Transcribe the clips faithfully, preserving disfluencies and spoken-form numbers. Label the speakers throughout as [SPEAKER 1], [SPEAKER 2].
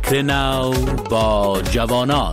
[SPEAKER 1] فکر نو با جوانان.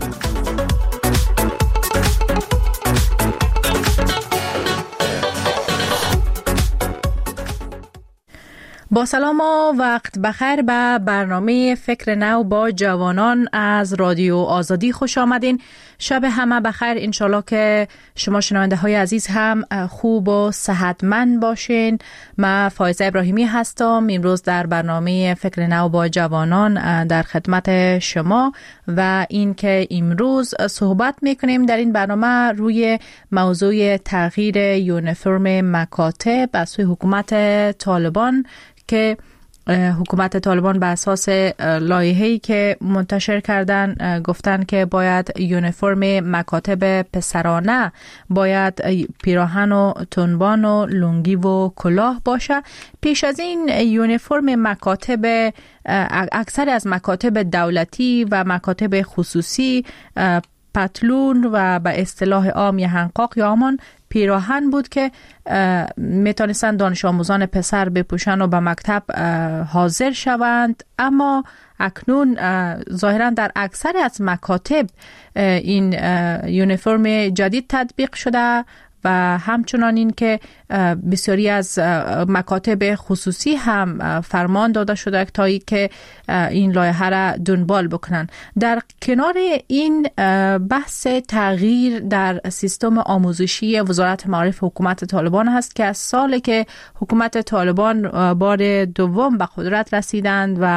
[SPEAKER 2] با سلام و وقت بخیر به برنامه فکر نو با جوانان از رادیو آزادی خوش آمدین. شب همه بخیر. انشالله که شما شنونده های عزیز هم خوب و صحتمند باشین. من فایزه ابراهیمی هستم. امروز در برنامه فکر نو با جوانان در خدمت شما و این که امروز صحبت میکنیم در این برنامه روی موضوع تغییر یونیفرم مکاتب از سوی حکومت طالبان که حکومت طالبان به اساس لایحه‌ای که منتشر کردن گفتن که باید یونیفرم مکاتب پسرانه باید پیراهن و تنبان و لنگی و کلاه باشه. پیش از این یونیفرم مکاتب اکثر از مکاتب دولتی و مکاتب خصوصی پتلون و به اصطلاح عام یا حنقاق یا همان پیراهن بود که میتونستند دانش آموزان پسر بپوشن و به مکتب حاضر شوند، اما اکنون ظاهرا در اکثر از مکاتب این یونیفرم جدید تطبیق شده و همچنان این که بسیاری از مکاتب خصوصی هم فرمان داده شده تا ای که این لایحه را دنبال بکنن. در کنار این بحث تغییر در سیستم آموزشی وزارت معارف حکومت طالبان هست که از سالی که حکومت طالبان بار دوم به قدرت رسیدند و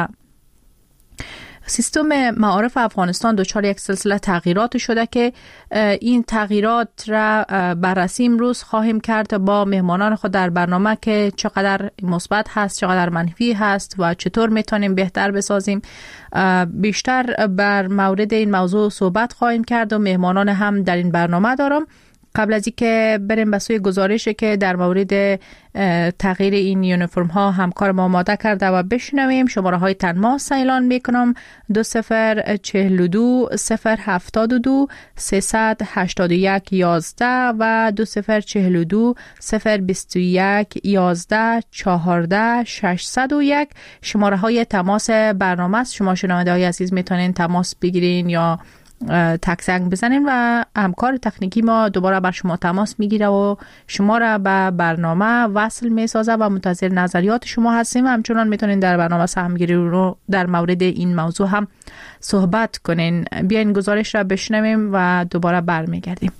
[SPEAKER 2] سیستم معارف افغانستان دچار یک سلسله تغییرات شده که این تغییرات را بررسی امروز خواهیم کرد با مهمانان خود در برنامه که چقدر مثبت هست، چقدر منفی هست و چطور میتونیم بهتر بسازیم. بیشتر بر مورد این موضوع صحبت خواهیم کرد و مهمانان هم در این برنامه دارم. قبل از اینکه بریم به سوی گزارشی که در مورد تغییر این یونیفرم ها همکار ما آماده کرده و بشنویم، شماره های تماس اعلان میکنم: دو صفر چهل و دو صفر هفتاد و دو سیصد هشتاد و یک یازده و دو صفر چهل و دو صفر بیست و یک یازده چهارده ششصد و یک شماره های تماس برنامه است. شما شنونده های عزیز میتونین تماس بگیرین یا تک زنگ بزنین و همکار تکنیکی ما دوباره بر شما تماس میگیره و شما را به برنامه وصل میسازه و منتظر نظریات شما هستیم. همچنان میتونین در برنامه سهمگیری رو در مورد این موضوع هم صحبت کنین. بیاین گزارش را بشنویم و دوباره برمیگردیم.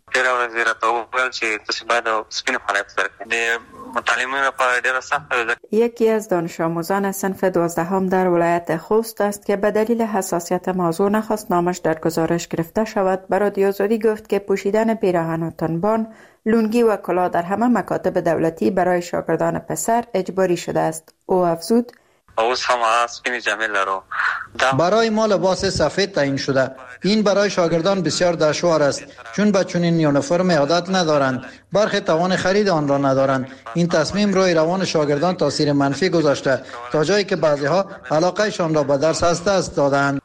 [SPEAKER 3] یکی از دانش آموزان صنف دوازدهم در ولایت خوست است که به دلیل حساسیت موضوع نخواست نامش در گزارش گرفته شود. به رادیو آزادی گفت که پوشیدن پیراهن و تنبان، لنگی و کلاه در همه مکاتب دولتی برای شاگردان پسر اجباری شده است. او افزود:
[SPEAKER 4] برای ما لباس سفید تعیین شده. این برای شاگردان بسیار دشوار است چون به چنین یونیفرم عادت ندارند. برخی توان خرید آن را ندارند. این تصمیم روی روان شاگردان تاثیر منفی گذاشته تا جایی که بعضیها علاقهشان را به درس از دست دادند.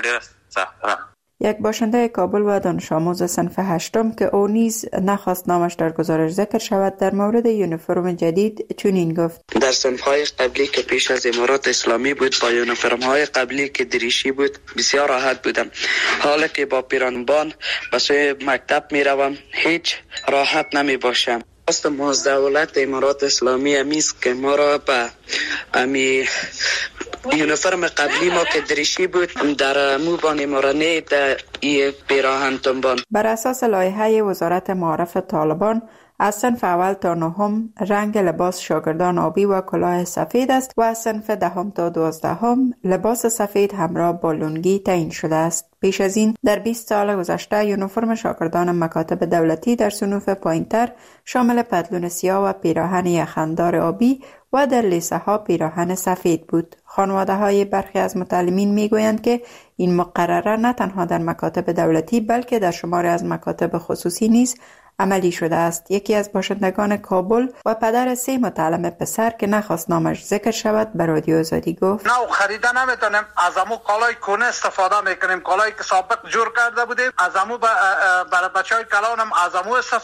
[SPEAKER 3] یک باشنده کابل و دانش آموز صنف هشتم که او نیز نخواست نامش در گزارش ذکر شود در مورد یونیفرم جدید چنین گفت:
[SPEAKER 5] در صنف‌های قبلی که پیش از امارات اسلامی بود با یونیفرم‌های قبلی که دریشی بود بسیار راحت بودم. حالا که با پیرانبان به سوی مکتب میروم هیچ راحت نمی باشم. است از دولت امارات اسلامی امیست که ما را به امی یونیفرم قبلی ما که دریشی بود در موبان مورانه در ای پیراهن تنبان.
[SPEAKER 3] بر اساس لایحه وزارت معارف طالبان از صنف اول تا نهم رنگ لباس شاگردان آبی و کلاه سفید است و از صنف دهم تا دوازدهم لباس سفید همراه با لنگی تعیین شده است. پیش از این در بیست سال گذشته یونیفرم شاگردان مکاتب دولتی در صنوف پایینتر شامل پتلون سیاه و پیراهن یخندار آبی و در لیسه ها پیراهن سفید بود. خانواده های برخی از متعلمین می گویند که این مقرره نه تنها در مکاتب دولتی بلکه در شماری از مکاتب خصوصی نیز عملی شده است. یکی از باشندگان کابل و پدر سه متعلم پسر که نخواست نامش ذکر شود به رادیو آزادی گفت:
[SPEAKER 6] نه خریده نمیتونیم، از امو کالای کونه استفاده میکنیم، کالایی که سابق جور کرده بودیم از امو برای بچهای کلانم از امو استفاده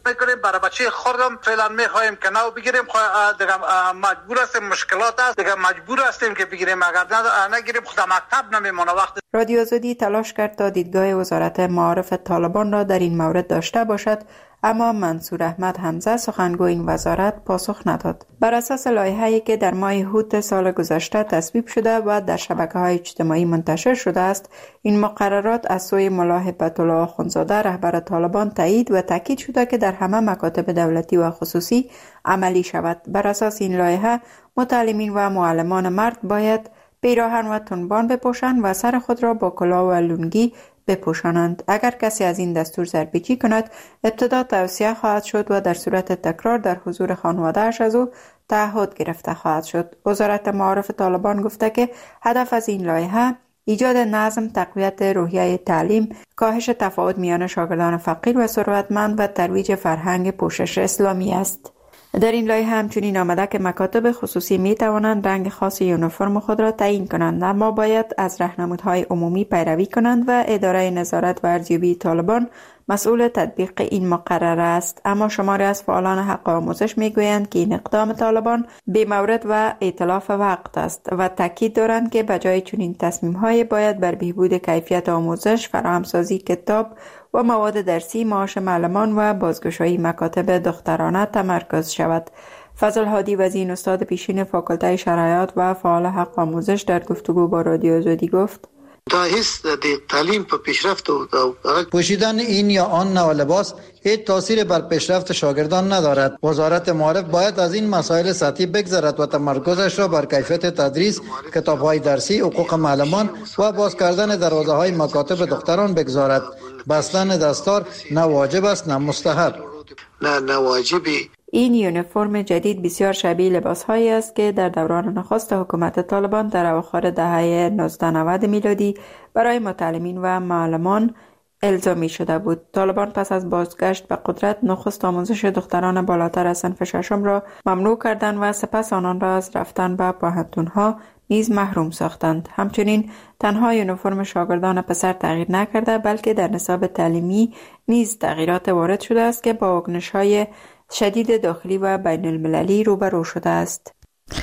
[SPEAKER 6] میکنیم. برای بچه خودم فعلا میخوایم که نو بگیریم، دیگه مجبور هستیم، مشکلات هست دیگه مجبور هستیم که بگیریم، اگر نگیریم خود مکتب نمیمونه. وقت
[SPEAKER 3] رادیو آزادی تلاش کرد تا دیدگاه وزارت معارف طالبان را در این مورد داشته باشد، اما منصور احمد حمزه سخنگوی این وزارت پاسخ نداد. بر اساس لایحه‌ای که در ماه هوت سال گذشته تصویب شده و در شبکه‌های اجتماعی منتشر شده است، این مقررات از سوی ملا هبت الله آخوندزاده رهبر طالبان تایید و تاکید شده که در همه مکاتب دولتی و خصوصی عملی شود. بر اساس این لایحه متعلمین و معلمان مرد باید پیراهن و تنبان بپوشند و سر خود را با کلاه و لنگی بپوشانند. اگر کسی از این دستور سرپیچی کند، ابتدا توصیه خواهد شد و در صورت تکرار در حضور خانواده‌اش از او تعهد گرفته خواهد شد. وزارت معارف طالبان گفته که هدف از این لایحه ایجاد نظم، تقویت روحیه تعلیم، کاهش تفاوت میان شاگردان فقیر و ثروتمند و ترویج فرهنگ پوشش اسلامی است. در این لایحه همچنین آمده که مکاتب خصوصی می توانند رنگ خاص یونیفرم خود را تعیین کنند، اما باید از راهنمودهای عمومی پیروی کنند و اداره نظارت و ارزیابی طالبان مسئول تطبیق این مقرره است. اما شماری از فعالان حق آموزش می گویند که این اقدام طالبان بی مورد و ائتلاف وقت است و تاکید دارند که بجای چنین تصمیم‌های باید بر بهبود کیفیت آموزش، فراهمسازی کتاب و مواد درسی، معاش معلمان و بازگشایی مکاتب دخترانه تمرکز شود. فضل هادی وزین استاد پیشین فاکولته شرایط و فعال حق آموزش در گفتگو با رادیو آزادی گفت:
[SPEAKER 7] دا هیچ د تعلیم په پیشرفت او
[SPEAKER 4] پوشیدن این یا آن نوع لباس هیچ تاثیر بر پیشرفت شاگردان ندارد. وزارت معارف باید از این مسائل سطحی بگذرد و تمرکزش را بر کیفیت تدریس، کتاب‌های درسی، حقوق معلمان و باز کردن دروازه‌های مکاتب دختران بگذارد. بستن دستار نه واجب است نه مستحب.
[SPEAKER 7] نه نه واجبی.
[SPEAKER 3] این یونیفرم جدید بسیار شبیه لباسهایی است که در دوران نخست حکومت طالبان در اواخر دهه نوزده نود میلادی برای متعلمین و معلمان الزامی شده بود. طالبان پس از بازگشت به قدرت نخست آموزش دختران بالاتر از صنف ششم را ممنوع کردند و سپس آنان را از رفتن به پوهنتون‌ها نیز محروم ساختند. همچنین تنها یونیفرم شاگردان پسر تغییر نکرده، بلکه در نصاب تعلیمی نیز تغییرات وارد شده است که با واکنش‌های شدید داخلی و بین المللی روبرو شده است.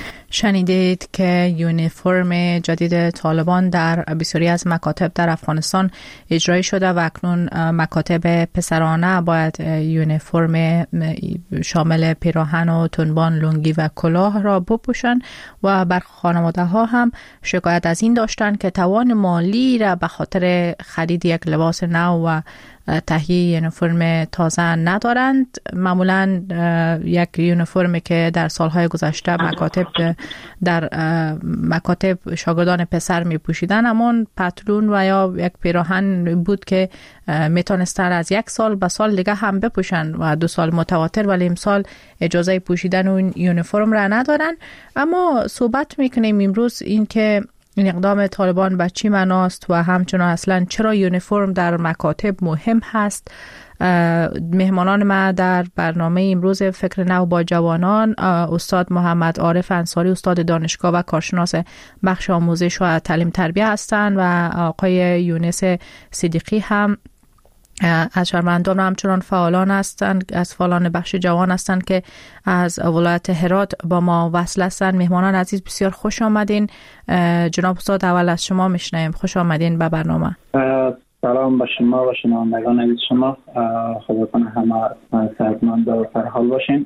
[SPEAKER 2] شنیدید که یونیفرم جدید طالبان در بسیاری از مکاتب در افغانستان اجرایی شده و اکنون مکاتب پسرانه باید یونیفرم شامل پیراهن و تنبان، لنگی و کلاه را بپوشند و بر خانواده ها هم شکایت از این داشتند که توان مالی را به خاطر خرید یک لباس نو و تهیه یونیفرم تازه ندارند. معمولا یک یونیفرمی که در سالهای گذشته مکاتب در مکاتب شاگردان پسر می پوشیدن همون پتلون و یا یک پیراهن بود که میتونستن از یک سال به سال دیگه هم بپوشن و دو سال متواتر، ولی امسال اجازه پوشیدن اون یونیفرم را ندارن. اما صحبت میکنیم امروز این که این اقدام طالبان به چی معناست و همچنان اصلا چرا یونیفرم در مکاتب مهم هست. مهمانان ما در برنامه امروز فکر نو با جوانان استاد محمد عارف انصاری، استاد دانشگاه و کارشناس بخش آموزش و تعلیم تربیه هستند و آقای یونس صدیقی هم از شهروندان و همچنان فعالان هستند، از فعالان بخش جوان هستند که از ولایت هرات با ما وصل هستند. مهمانان عزیز بسیار خوش آمدین. جناب استاد اول از شما میشنویم. خوش آمدین به برنامه.
[SPEAKER 8] سلام به شما و شنوندگان عزیز شما. خدا کنه همه صحتمند و سرحال باشین.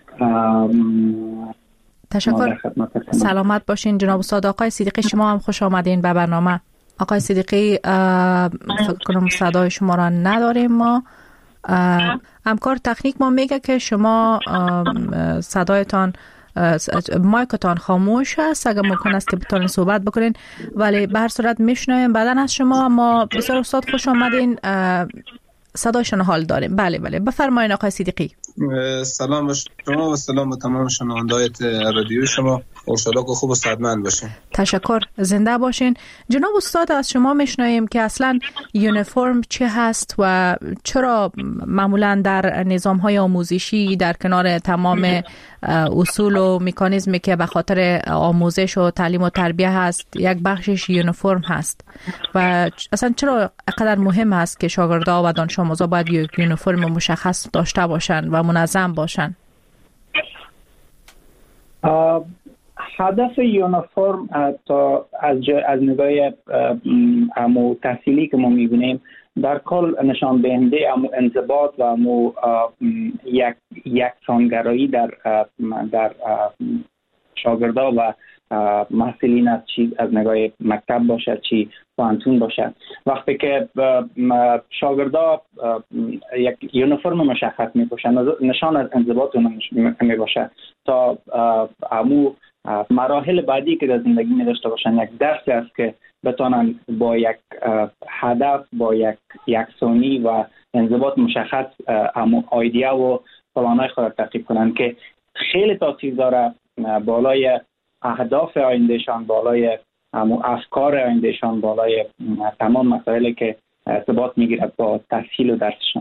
[SPEAKER 2] تشکر. سلامت باشین جناب استاد. آقای صدیقی شما هم خوش آمدین به برنامه. آقای صدیقی فکر کنم صدای شما را نداریم ما. همکار تکنیک ما میگه که شما صدایتان مایکتان خاموش است، اگر ممکن است که بتونین صحبت بکنین، ولی به هر صورت میشنویم بعدن از شما. اما بسیار استاد خوش آمدین، صدایشان حال داریم. بله بله بفرمایید آقای صدیقی.
[SPEAKER 9] سلام به شما و سلام به تمام شنوندگان رادیو شما. انشالله که خوب و صحتمند باشین.
[SPEAKER 2] تشکر، زنده باشین. جناب استاد، از شما میشنویم که اصلا یونیفرم چه هست و چرا معمولا در نظام‌های آموزشی در کنار تمام اصول و مکانیزمی که به خاطر آموزش و تعلیم و تربیه هست یک بخشش یونیفرم هست و اصلا چرا اینقدر مهم است که شاگردها و دانش آموزا باید یک یونیفرم مشخص داشته باشند و منظم باشند؟
[SPEAKER 8] هدف یونیفرم تا از از نگاه امو تحصیلی که ما می‌بینیم در کل نشان دهنده امو انضباط و امو یک یکسانگرایی در در شاگردا و محصلین از چی از نگاه مکتب باشد چی پانتون باشد. وقتی که شاگردا یک یونیفرم مشخص می‌پوشند نشان از انضباط میباشد تا امو مراحل بعدی که در زندگی می داشته باشن یک درسی است که بتونن با یک هدف با یک یکسانی و انضباط مشخص همون ایده و پلان‌های خود را تعقیب کنن که خیلی تاثیر داره بالای اهداف آیندهشان، بالای همون افکار آیندهشان، بالای تمام مسائلی که ارتباط میگیره با تحصیل و درسشان.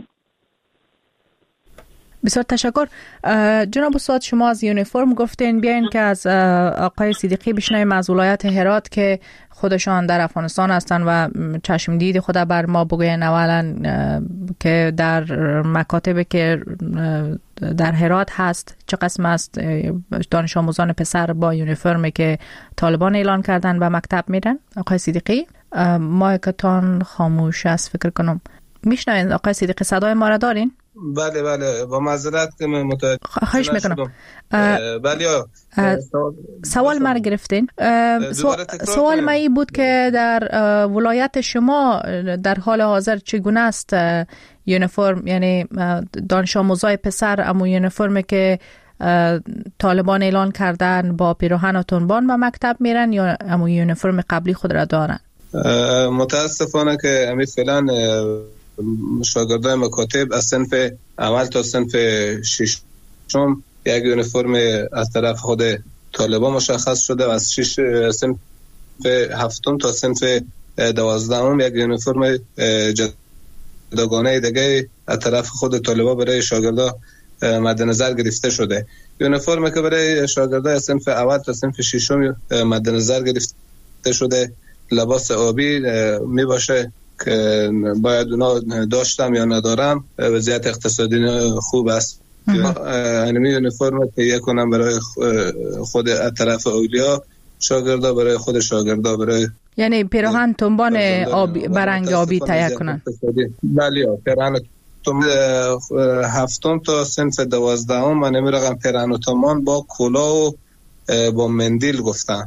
[SPEAKER 2] بسیار تشکر. جناب استاد، شما از یونیفرم گفتین، بیاین که از آقای صدیقی بشنویم از ولایت هرات که خودشان در افغانستان هستن و چشم دید خود بر ما بگوین اولا که در مکاتبی که در هرات هست چه قسم است دانش آموزان پسر با یونیفرمی که طالبان اعلان کردن به مکتب میرن؟ آقای صدیقی، مایکتان خاموش است فکر کنم. میشنوین آقای صدیقی؟ صدای ما را دارین؟
[SPEAKER 9] بله بله، با معذرت که من متوجه
[SPEAKER 2] خواهش میکنم.
[SPEAKER 9] بله،
[SPEAKER 2] سوال ما گرفتین. سوال ما ای بود که در ولایت شما در حال حاضر چگونه است یونیفرم، یعنی دانش آموزای پسر اما یونیفرمی که طالبان اعلان کردن با پیراهن و تنبان به مکتب میرن یا اما یونیفرم قبلی خود را دارن؟
[SPEAKER 9] متاسفانه که امی فعلا شاگردای مکاتب از صنف اول تا صنف ششم یک یونیفرم از طرف خود طالبان مشخص شده و از شش صنف هفتم تا صنف دوازدهم یک یونیفرم جداگانه دیگه از طرف خود طالبان برای شاگردا مد نظر گرفته شده. یونیفرمی که برای شاگردای صنف اول تا صنف ششم مد نظر گرفته شده لباس آبی می باشه که باید اونا داشتم یا ندارم، وضعیت اقتصادی خوب است. انمی یونیفرم تهیه کنم برای خود از طرف اولیا شاگردا، برای خود شاگردا، برای
[SPEAKER 2] یعنی پیراهن تنبان آبی برنگ آبی تهیه کنن.
[SPEAKER 9] بله، پیراهن هفتم تا صنف دوازدهم من نمی رقم پیراهن تنبان با کلاه و با مندیل گفتن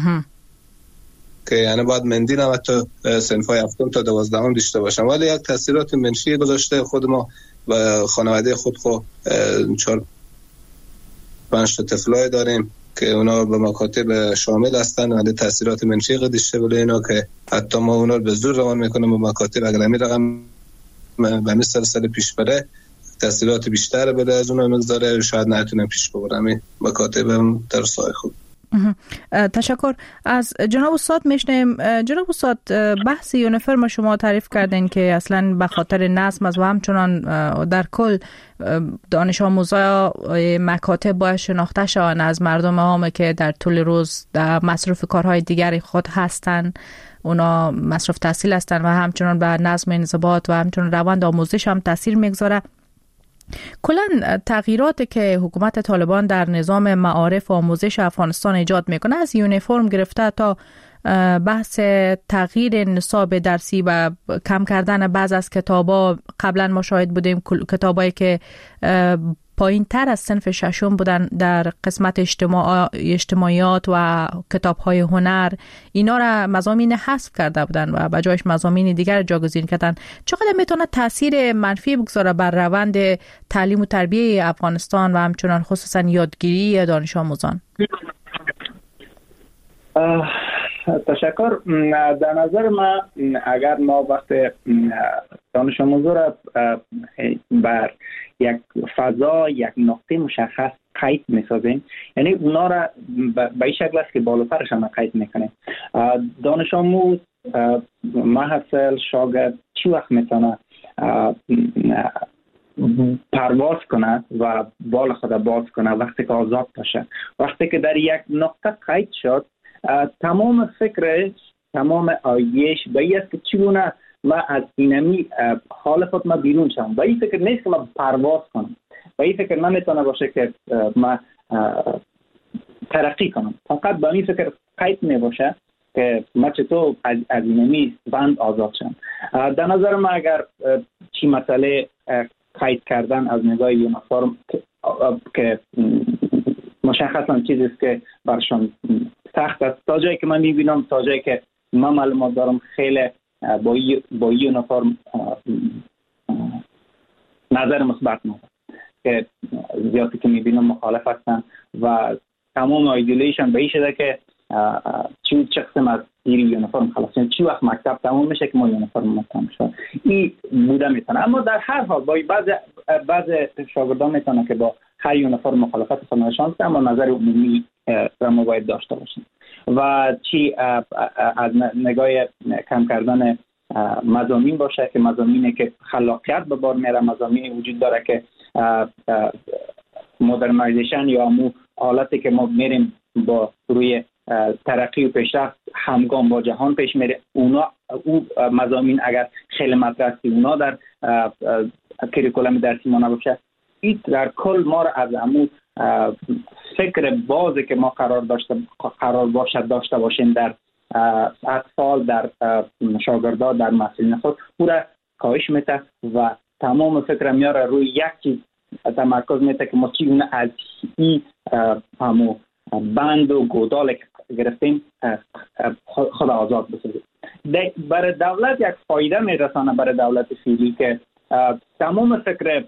[SPEAKER 9] که یعنی باید مندیل هم حتی صنفای هفتم تا دوازدهم داشته باشم، ولی یک تاثیرات منفی گذاشته. خود ما و خانواده خود خود چهار پنج تا طفلای داریم که اونا به مکاتب شامل هستن و تاثیرات منفی داشته بله اینا که حتی ما اونا به زور روان میکنیم به مکاتب. اگر نمی رقم به مثل سال پیش بره تاثیرات بیشتر بده از اونا مقداره، شاید نتونم پیش ببرم مکاتب در سای خوب.
[SPEAKER 2] تشکر. از جناب استاد میشنیم. جناب استاد، بحث یونیفرم شما تعریف کردین که اصلا به خاطر نظم است و همچنان در کل دانش آموزای مکاتب باید شناخته شوند از مردم عام که در طول روز در مصروف کارهای دیگری خود هستند، اونا مصروف تحصیل هستند و همچنان به نظم انضباط و همچنان روند آموزش هم تاثیر میگذاره. کلاً تغییراتی که حکومت طالبان در نظام معارف و آموزش افغانستان ایجاد میکنه، از یونیفرم گرفته تا بحث تغییر نصاب درسی و کم کردن بعض از کتابا، قبلا ما شاهد بودیم کتابایی که پایین تر از صنف ششم بودن در قسمت اجتماع... اجتماعیات و کتاب‌های هنر، اینا را مضامین حذف کرده بودن و به جایش مضامین دیگر جاگزین کردن. چقدر میتونه تاثیر منفی بگذاره بر روند تعلیم و تربیه افغانستان و همچنان خصوصا یادگیری دانش آموزان؟
[SPEAKER 8] تشکر. در نظر من اگر ما وقت دانش آموزا را بر یک فضا، یک نقطه مشخص قید میسازیم، یعنی اونا را به این شکل است که بالاترش هم قید میکنیم. دانش آموز، محصل، شاگرد چی وقت میتونه پرواز کنه و بال خود باز کنه؟ وقتی که آزاد باشه، وقتی که در یک نقطه قید شد، تمام فکرش، تمام آیش به این است که چگونه ما از اینمی حال خود ما بیرون شم. به این فکر نیست که ما پرواز کنم، به این فکر نمیتونه باشه که ما ترقی کنم، فقط به این فکر قید میباشه که ما چطور از, از اینمی بند آزاد شم. در نظر ما اگر چی مسئله قید کردن از نگاه یونیفرم که مشخصا چیزی است که برشان سخت است، تا جایی که من میبینم، تا جایی که من معلومات دارم، خیلی با با یونیفرم نظر مثبت ندارم که زیادی که میبینم مخالف هستن و تمام ایدئولوژیشون به این شده که چی چه قسم از زیر یونیفرم خلاص، یعنی چی وقت مکتب تمام میشه که ما یونیفرم تمام شد. این بوده میتونه، اما در هر حال با بعض بعض شاگردان میتونه که با هر یونیفرم مخالفت خود نشان بده، اما نظر عمومی را ما باید داشته باشیم. و چی از نگاه کم کردن مضامین باشه که مضامینی که خلاقیت به بار میاره، مضامینی وجود داره که مدرنایزیشن یا مو حالتی که ما میریم با روی ترقی و پیشرفت همگام با جهان پیش میره، اونا او مضامین اگر خیلی مطرح است اونا در کریکولم درسی ما نباشه، این در کل ما را از همون فکر بازی که ما قرار داشته قرار باشد داشته باشیم در اطفال، در شاگردان، در مسئولین خود، او را کاهش میده و تمام فکر میاره روی یک چیز تمرکز میده که ما چگونه از این همون بند و گودال گرفتیم خود آزاد بسازیم. برای دولت یک فایده میرسانه، برای دولت فعلی، که تمام فکر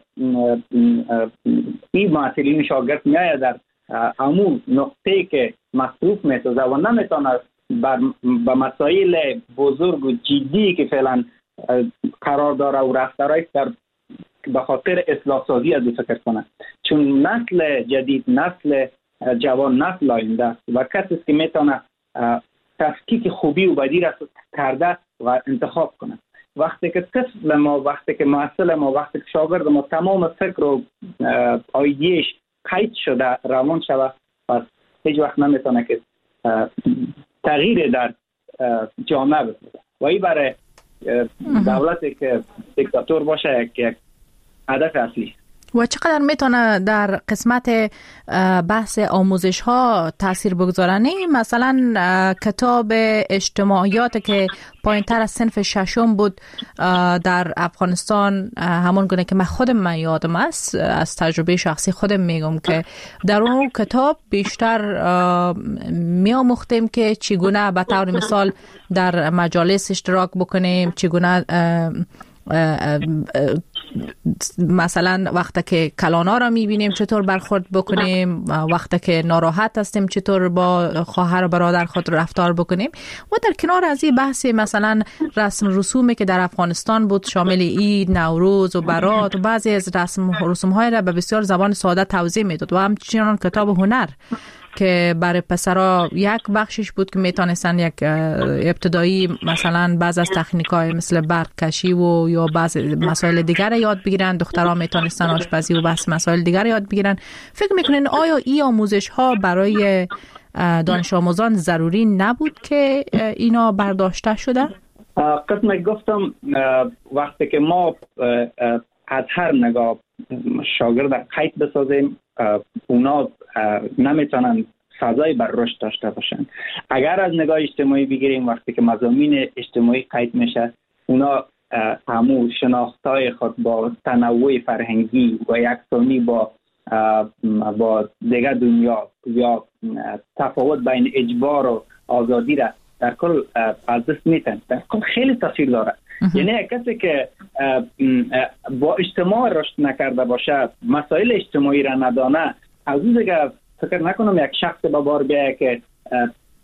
[SPEAKER 8] این مسئولین شاگرد میآید در همون نقطه‌ای که مصروف میسازه و نمیتونه به مسائل بزرگ و جدی که فعلا قرار داره و رفتارهای در به خاطر اصلاح سازی از فکر کنه، چون نسل جدید، نسل جوان، نسل آینده است و کسی که میتونه تفکیک خوبی و بدی را کرده و انتخاب کنه. وقتی که طفل ما، وقتی که محصل ما، وقتی که شاگرد ما تمام فکر و آیدیش قید شده، روان شده، پس هیچ وقت نمیتونه که تغییر در جامعه بده و این برای دولتی که دیکتاتور باشه یک هدف اصلی.
[SPEAKER 2] و چقدر میتونه در قسمت بحث آموزش ها تاثیر بگذارن؟ مثلا کتاب اجتماعیات که پایین تر از صنف ششم بود در افغانستان، همون گونه که من خودم من یادم است، از تجربه شخصی خودم میگم که در اون کتاب بیشتر میاموختیم که چگونه به طور مثال در مجالس اشتراک بکنیم، چگونه مثلا وقتی که کلانا را میبینیم چطور برخورد بکنیم، وقتی که ناراحت هستیم چطور با خواهر و برادر خود رفتار بکنیم. و در کنار از این بحث مثلا رسم رسومی که در افغانستان بود، شامل عید، نوروز و برات و بعضی از رسم رسوم های را به بسیار زبان ساده توضیح میداد. و همچنین کتاب هنر که برای پسرها یک بخشش بود که میتونستن یک ابتدایی مثلا بعض از تکنیک‌های مثل برق کشی و یا بعض مسائل دیگر یاد بگیرن، دخترها میتونستن آشپزی و بحث مسائل دیگر یاد بگیرن. فکر میکنین آیا این آموزش ها برای دانش آموزان ضروری نبود که اینا برداشته شده؟
[SPEAKER 8] قسم گفتم وقتی که ما از هر نگاه شاگرد قید بسازیم، اونا نمیتونن فضای بر رشد داشته باشن. اگر از نگاه اجتماعی بگیریم، وقتی که مضامین اجتماعی قید میشه، اونا همون شناختای خود با تنوع فرهنگی و یکسانی با با دیگر دنیا یا تفاوت بین اجبار و آزادی را در کل از دست میتن. در کل خیلی تاثیر داره. یعنی کسی که با اجتماع رشد نکرده باشه، مسائل اجتماعی را ندانه، از اون دیگه فکر نکنم یک شخص با بار بیایه که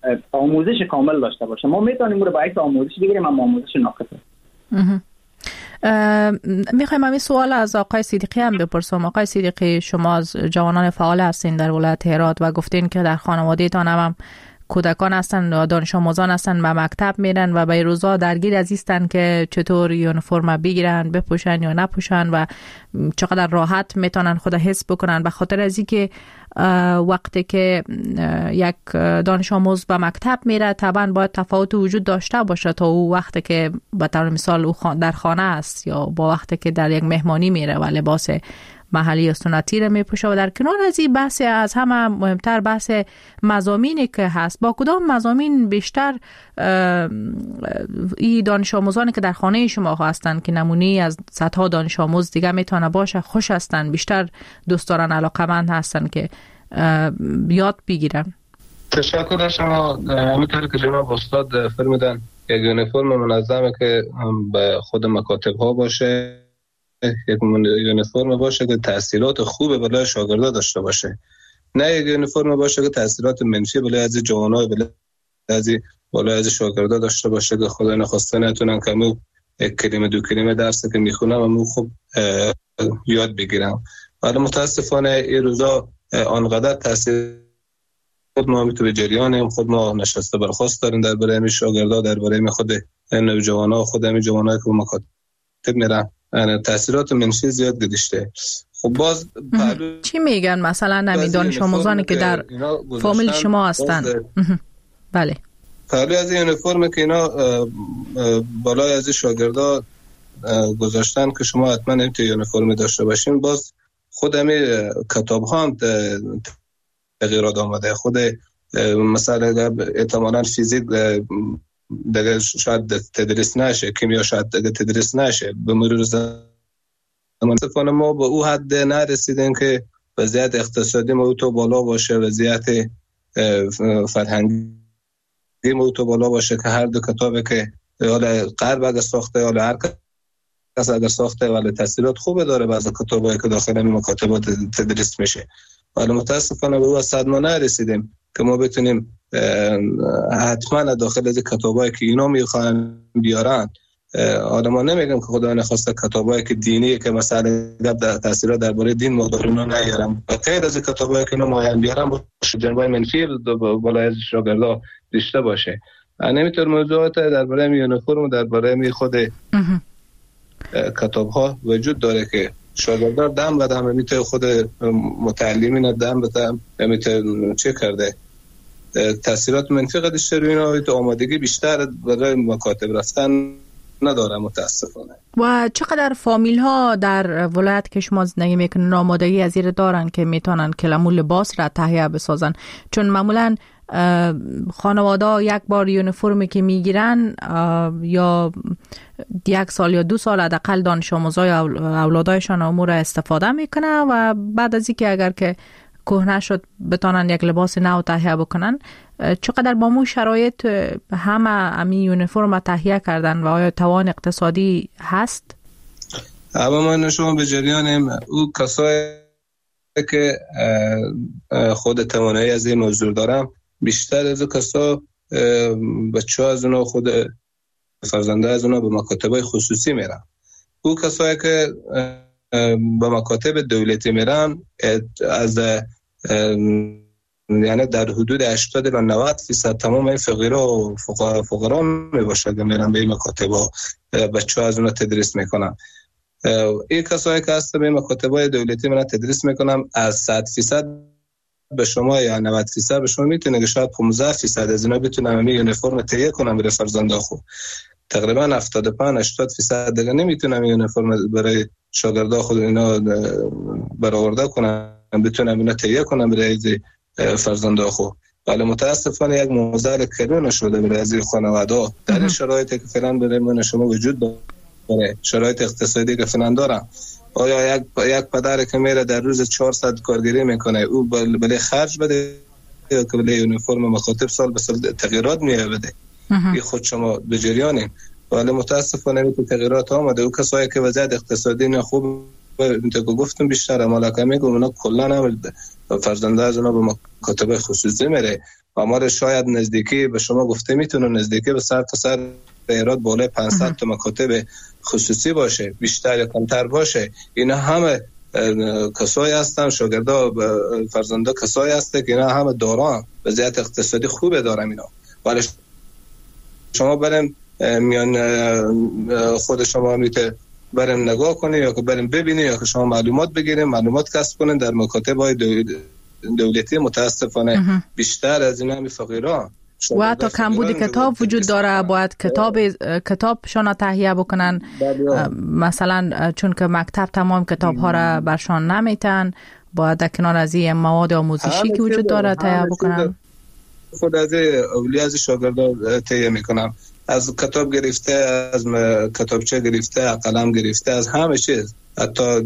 [SPEAKER 8] آموزش کامل داشته باشه. ما میتونیم رو باید آموزش بگیریم، اما آموزش ناقصه.
[SPEAKER 2] میخوایم همین سوال از آقای صدیقی هم بپرسم. آقای صدیقی، شما از جوانان فعال هستین در ولایت هرات و گفتین که در خانوادهتان هم کودکان هستن و دانش آموزان هستن، به مکتب میرن و به روزا درگیر از هستن که چطور یونیفرم بگیرن، بپوشن یا نپوشن و چقدر راحت میتونن خود حس بکنن. به خاطر از اینکه وقتی که یک دانش آموز به مکتب میره طبعا باید تفاوت وجود داشته باشه تا او وقتی که به طور مثال او در خانه است یا با وقتی که در یک مهمانی میره و لباس محلی یا سنتی را میپوشه. و در کنار از این بحث از همه مهمتر بحث مضامینی که هست، با کدام مضامین بیشتر این دانش آموزانی که در خانه شما هستند که نمونه‌ای از صدها دانش آموز دیگه میتونه باشه خوش هستند، بیشتر دوست دارن، علاقه‌مند هستن که یاد بگیرن؟
[SPEAKER 9] تشکر از شما. همینطور که جناب استاد فرمودن یک یونیفرم منظمه که به خود مکاتب ها باشه، یک یونیفرم باشه که تأثیرات خوب بالای شاگردا داشته باشه، نه یک یونیفرم باشه که تأثیرات منفی بالای از جوانای بالای از بالای از شاگردا داشته باشه که خدا نخواسته نتونن که مو یک کلمه دو کلمه درسی که میخونم مو خوب یاد بگیرم. ولی متاسفانه این روزا آنقدر تاثیر خود ما میتونه به جریانیم، خود ما نشسته برخواست داریم درباره همین شاگردا، درباره خود نوجوانا، خود همین جوانایی که مکاتب میرن، یعنی تاثیرات منفی زیاد گذاشته. خب باز پهلو
[SPEAKER 2] چی میگن مثلا همین دانش آموزانی که در فامیل شما هستن؟ بله،
[SPEAKER 9] پهلو از این یونیفرم که اینا بالای از شاگردا گذاشتن که شما حتما این یونیفرم داشته باشین، باز خود همین کتاب ها هم تغییرات آمده. خود مثلا احتمالاً فیزیک دیگه شاید تدریس نشه، کیمیا شاید دیگه تدریس نشه. به مرور زمان ما به او حد نرسیدیم که وضعیت اقتصادی ما تو بالا باشه، وضعیت فرهنگی ما تو بالا باشه که هر دو کتابی که حالا غرب اگه ساخته حالا هر کس اگر ساخته ولی تاثیرات خوبه داره، بعضی کتابایی که داخل این مکاتبات تدریس میشه. ولی متاسفانه به او صد ما نرسیدیم که ما بتونیم حتما داخل از کتابایی که اینا میخوان بیارن، حالا ما نمیگم که خدا نخواسته کتابایی که دینی که مثلا در تاثیرات درباره دین مقدار اینا نیارن، غیر از کتابایی که اینا مایان بیارن باشه جنبه منفی بالای از شاگردا داشته باشه. نمیتونه موضوعات درباره یونیفرم و درباره خود کتاب ها وجود داره که شاگردار دم به دم میتونه خود متعلمین دم به دم میتونه چه کرده تاثیرات منفی قدش روی اینا، تو آمادگی بیشتر برای مکاتب رفتن نداره متاسفانه.
[SPEAKER 2] و چقدر فامیل ها در ولایت که شما زندگی میکنن آمادگی از این دارن که میتونن کلمو لباس را تهیه بسازن؟ چون معمولا خانواده یک بار یونیفرمی که میگیرن یا یک سال یا دو سال حداقل دانش آموزای اولادایشان امور استفاده میکنن و بعد از اینکه اگر که کهنه شد بتونن یک لباس نو تهیه بکنن. چقدر با مو شرایط همه امی یونیفرم تهیه کردن و آیا توان اقتصادی هست؟
[SPEAKER 9] اما ما نشون به جریانیم او کسایی که خود توانایی از این موضوع دارم، بیشتر از کسا بچه ها از اونا خود فرزنده از اونا به مکاتب خصوصی میرن. او کسایی که به مکاتب دولتی میرن از یعنی در حدود هشتاد و نود فیصد تمام این فقیرها و فقرا میباشه که میرن به این مکاتب ها، بچه ها از اونا تدریس میکنن. این کسایی که هست به مکاتب های دولتی میرن تدریس میکنن، از صد فیصد به شما یا نود فیصد به شما میتونه که شاید پانزده فیصد از اینا بتونن همین یونیفرم تهیه کنن برای فرزنده خود. تقریبا هفتاد و پنج هشتاد فیصد دیگه نمیتونن یونیفرم برای شاگردا خود اینا برآورده کنن، بتونن اینا تهیه کنن برای فرزنده خود. ولی متاسفانه یک معضل کلان شده برای از خانواده در این شرایطی که فعلا برای من شما وجود داره، شرایط اقتصادی که فعلا دارن. آیا یک یک پدر که میره در روز چهارصد کارگری میکنه او بله خرج بده یا که بله یونیفرم مکاتب سال به سال تغییرات میابده؟ این خود شما به جریانیم. ولی متاسفانه این تغییرات آمده. او کسایی که وضعیت اقتصادی نه خوب اینطور که گفتم بیشتر مالک میگم اونا کلا هم فرزنده از اونا به مکاتب خصوصی میره. و ما شاید نزدیکی به شما گفته میتونه نزدیکی به سر تا سر ایراد بالای پانصد تا مکاتب خصوصی باشه، بیشتر یا کمتر باشه، اینا همه کسایی هستن، شاگردا فرزندا کسایی هستن که اینا همه دارن وضعیت اقتصادی خوبه دارن اینا. ولی شما بریم میان خود شما میته بریم نگاه کنیم یا که بریم ببینیم یا که شما معلومات بگیریم، معلومات کسب کنیم در مکاتب‌های دولتی متاسفانه بیشتر از اینا همین فقیران
[SPEAKER 2] و حتی کمبود کتاب وجود داره، باید کتاب کتابشان تهیه بکنن. مثلا چون که مکتب تمام کتاب ها را برشان نمیتن، باید در کنار از این مواد آموزشی که وجود داره تهیه بکنن.
[SPEAKER 9] خود از اولیاء از شاگردان تهیه میکنم، از کتاب گرفته، از کتابچه گرفته، قلم گرفته، از همه چیز. حتی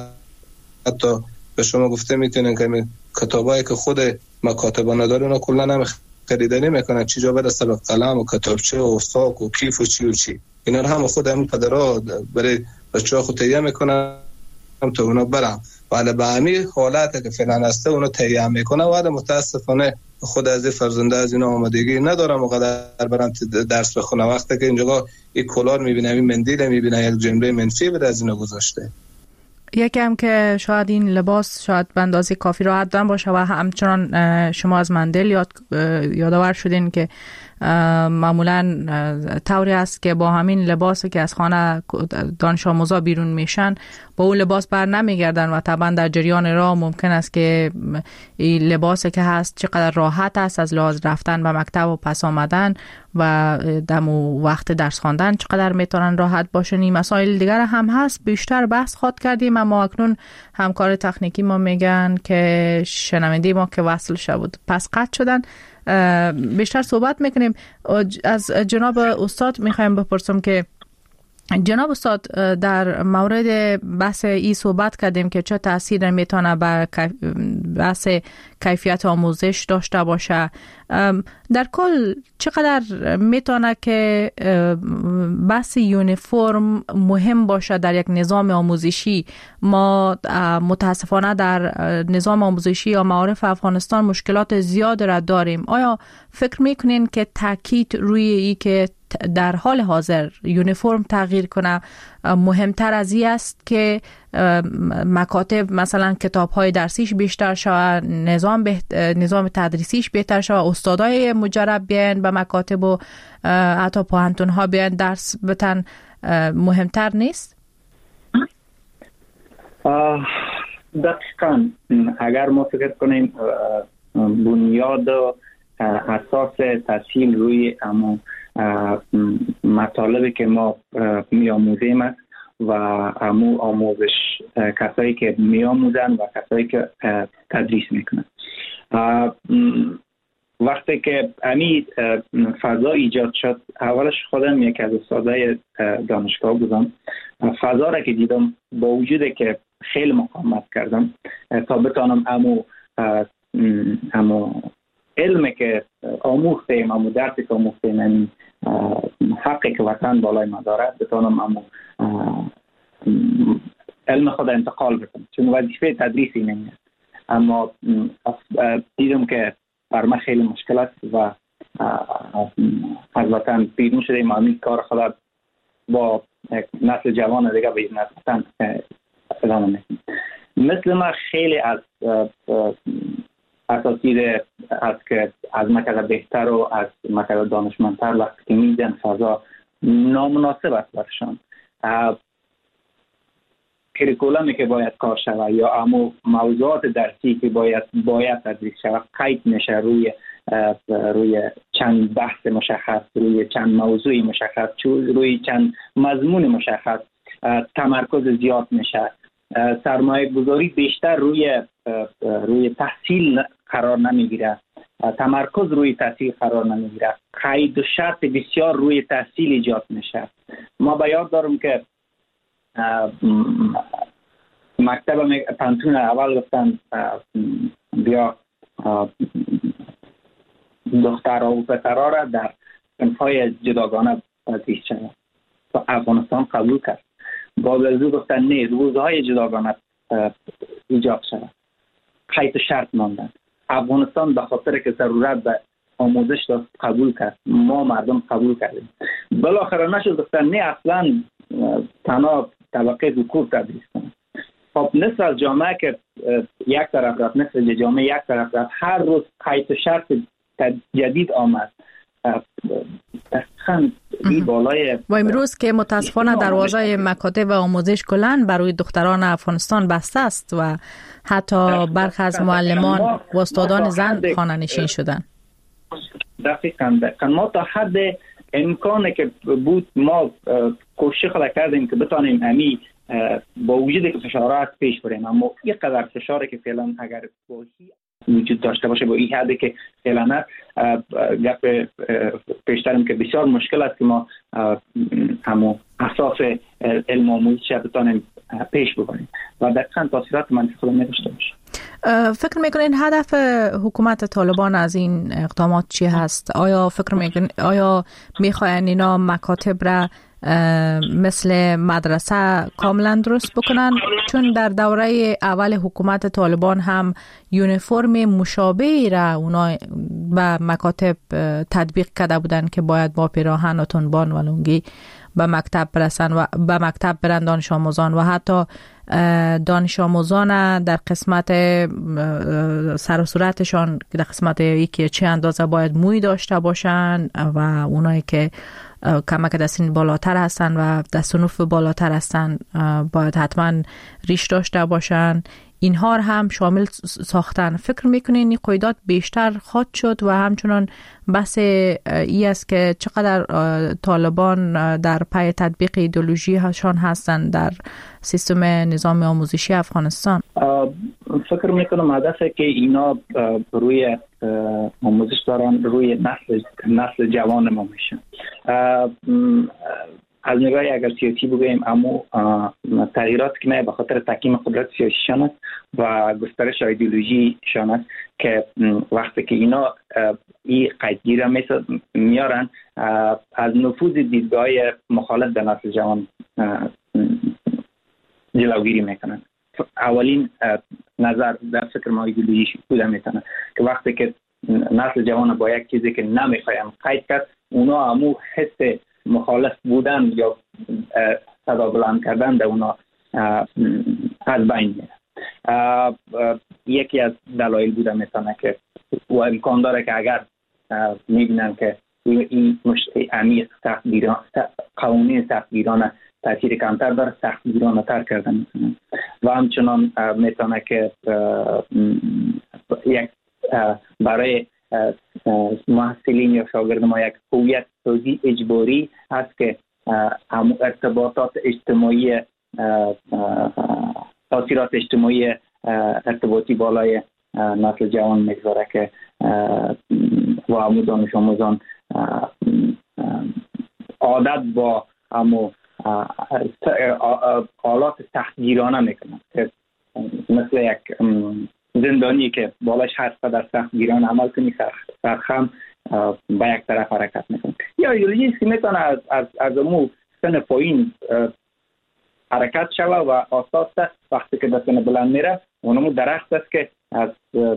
[SPEAKER 9] حتی به شما گفته میتونن که کتابایی که خود مکاتب نداره اونا کلا هم خریداری میکنن، چی جا برسه به قلم و کتابچه و ساک و کیف و چی و چی، اینا رو هم خود همون پدرها برای بچه‌ها خود تهیه میکنن هم تا اونا برن. ولی به همین حالت که فعلا هسته اونا تهیه میکنن و متاسفانه خود از فرزنده از اینا آمادگی ندارم وقدر برن درس بخونه. وقتی که اینجا یک کلار میبینه، این مندیل میبینه، یک جمله منفی بده از اینا گذاشته.
[SPEAKER 2] یکی هم که شاید این لباس شاید به اندازه کافی راحت دارن باشه و همچنان شما از مندل یاد یادآور شدین که معمولا طوری است که با همین لباسی که از خانه دانش آموزا بیرون میشن با اون لباس بر نمیگردن و طبعا در جریان راه ممکن است که این لباسی که هست چقدر راحت است از لحاظ رفتن به مکتب و پس آمدن و دمو وقت درس خواندن چقدر میتونن راحت باشن. این مسائل دیگر هم هست، بیشتر بحث خواهد کردیم، اما اکنون همکار تکنیکی ما میگن که شنونده ما که وصل شد پس قطع شدن. بیشتر صحبت میکنیم. از جناب استاد میخوایم بپرسم که جناب استاد در مورد بحث ای صحبت کردیم که چه تأثیر میتونه بر بحث کیفیت آموزش داشته باشه. در کل چقدر میتونه که بحث یونیفرم مهم باشه در یک نظام آموزشی؟ ما متاسفانه در نظام آموزشی یا معارف افغانستان مشکلات زیاد را داریم. آیا فکر میکنین که تاکید روی ای که در حال حاضر یونیفرم تغییر کنه مهمتر از این است که مکاتب مثلا کتاب‌های درسیش بیشتر شود، نظام بهت... نظام تدریسیش بهتر شود، استادای مجرب بیان به مکاتب و حتی پوهنتون‌ها بیان درس بتن مهمتر نیست؟
[SPEAKER 8] دقیقاً اگر ما فکر کنیم بنیاد و اساس تحصیل روی امو مطالبی که ما می آموزیم است و امو آموزش کسایی که می آموزن و کسایی که تدریس میکنن. وقتی که امی فضا ایجاد شد، اولش خودم یک از استادای دانشگاه بودم، فضا را که دیدم با وجود که خیلی مقاومت کردم تا بتانم امو امو علمی که آموختیم، امو درسی که آموختیم، این حقی که وطن بالای ما دارد بتانم امو علم خود انتقال بکنم، چون وظیفه تدریسی نمیست. اما دیدم که بر من خیلی مشکل است و از وطن بیرون شدیم. همین کار خود با نسل جوان دیگه به وطن ادامه میدیم. مثل ما خیلی از اساتید از که از مکتب بهتر و از مکتب دانشمندتر وقتی که میدن فضا نامناسب است برشان، کریکولمی که باید کار شود یا امو موضوعات درسی که باید باید تدریس شود قید میشه روی روی چند بحث مشخص، روی چند موضوع مشخص، روی چند مضمون مشخص تمرکز زیاد میشه. سرمایه گذاری بیشتر روی روی تحصیل قرار نمیگیره، تمرکز روی تحصیل قرار نمیگیره، قید و شرط بسیار روی تحصیل ایجاد میشه. ما به یاد دارم که مکتب پانتون اول گفتن بیا دخترها و پسرها را در صنف‌های جداگانه تدریس شود و افغانستان قبول کرد. با وزو گفتن نه، روزهای جداگانه ایجاد شود، قید و شرط ماندن. افغانستان به خاطر که ضرورت به آموزش داشت قبول کرد، ما مردم قبول کردیم. بالاخره نشد گفتن نه اصلا تنها طبقه ذکور تدریس کنن. خب نصف از جامعه که یک طرف رفت، نصف جامعه یک طرف رفت، هر روز قید شرط جدید آمد.
[SPEAKER 2] و امروز که متاسفانه دروازه مکاتب و آموزش کلن برای دختران افغانستان بسته است و حتی برخی از معلمان و استادان زن خانه نشین شدن.
[SPEAKER 8] دقیقاً دقیقاً ما تا حد امکانی که بود ما کوشش خود کردیم که بتانیم امی با وجود که فشارات پیش بریم، اما یک قدر فشاری که فعلا اگر وجود داشته باشه با این حدی که فعلا گپ پیشترم که بسیار مشکل است که ما همو اساس علم آموزش بتانیم پیش ببریم و دقیقاً تاثیرات منفی خود نداشته باشه.
[SPEAKER 2] فکر میکنین هدف حکومت طالبان از این اقدامات چی هست؟ آیا فکر میکنین آیا میخواین اینا مکاتب را مثل مدرسه کاملا درست بکنن؟ چون در دوره اول حکومت طالبان هم یونیفرم مشابهی را اونا به مکاتب تطبیق کرده بودن که باید با پیراهن و تنبان و لنگی به مکتب برسن و به مکتب برن دانش آموزان و حتی دانش آموزان در قسمت سر و صورتشان در قسمت یکی چه اندازه باید موی داشته باشن و اونایی که کمک دستین بالاتر هستن و دستونوف بالاتر هستن باید حتما ریش داشته باشن. اینها هم شامل ساختن. فکر میکنین این قیودات بیشتر خواهد شد و همچنان بحث ای است که چقدر طالبان در پی تطبیق ایدئولوژی هاشان هستن در سیستم نظام آموزشی افغانستان؟
[SPEAKER 8] فکر میکنم هدفه که اینا روی آموزش دارن روی نسل نسل جوان ما میشن. از نگاه اگر سیاسی بگوییم اما تغییرات که نه به خاطر تحکیم قدرت سیاسیشان است و گسترش ایدئولوژی شان است که وقتی که اینا این قیدگی را میارن از نفوذ دیدگاه مخالف به نسل جوان جلوگیری میکنن. اولین نظر در فکر ما ایدئولوژی بوده میتونه که وقتی که نسل جوان با یک چیزی که نمیخوایم قید کرد اونا همو حس مخالف بودن یا صدا بلند کردن در اونا از بین میره. یکی از دلایل بوده میتونه که و امکان داره که اگر میبینن که این امیر سختگیران قوانین سختگیرانه تاثیر کمتر داره سختگیرانه تر کردن میتونن و همچنان میتونه که یک برای محصلین یا شاگرد ما یک هویت سازی اجباری هست که ارتباطات اجتماعی تاثیرات اجتماعی ارتباطی بالای نسل جوان میگذاره که و همو دانش آموزان عادت با همو حالات سختگیرانه میکنن که مثل یک زندانی که بالاش هر قدر سختگیرانه عمل کنی سرخم به یک طرف حرکت میکنه. یا ایدئولوژی که میتونه از از از امو سن پایین حرکت شوه و اساس وقتی که به سن بلند میره اونمو درخت است که از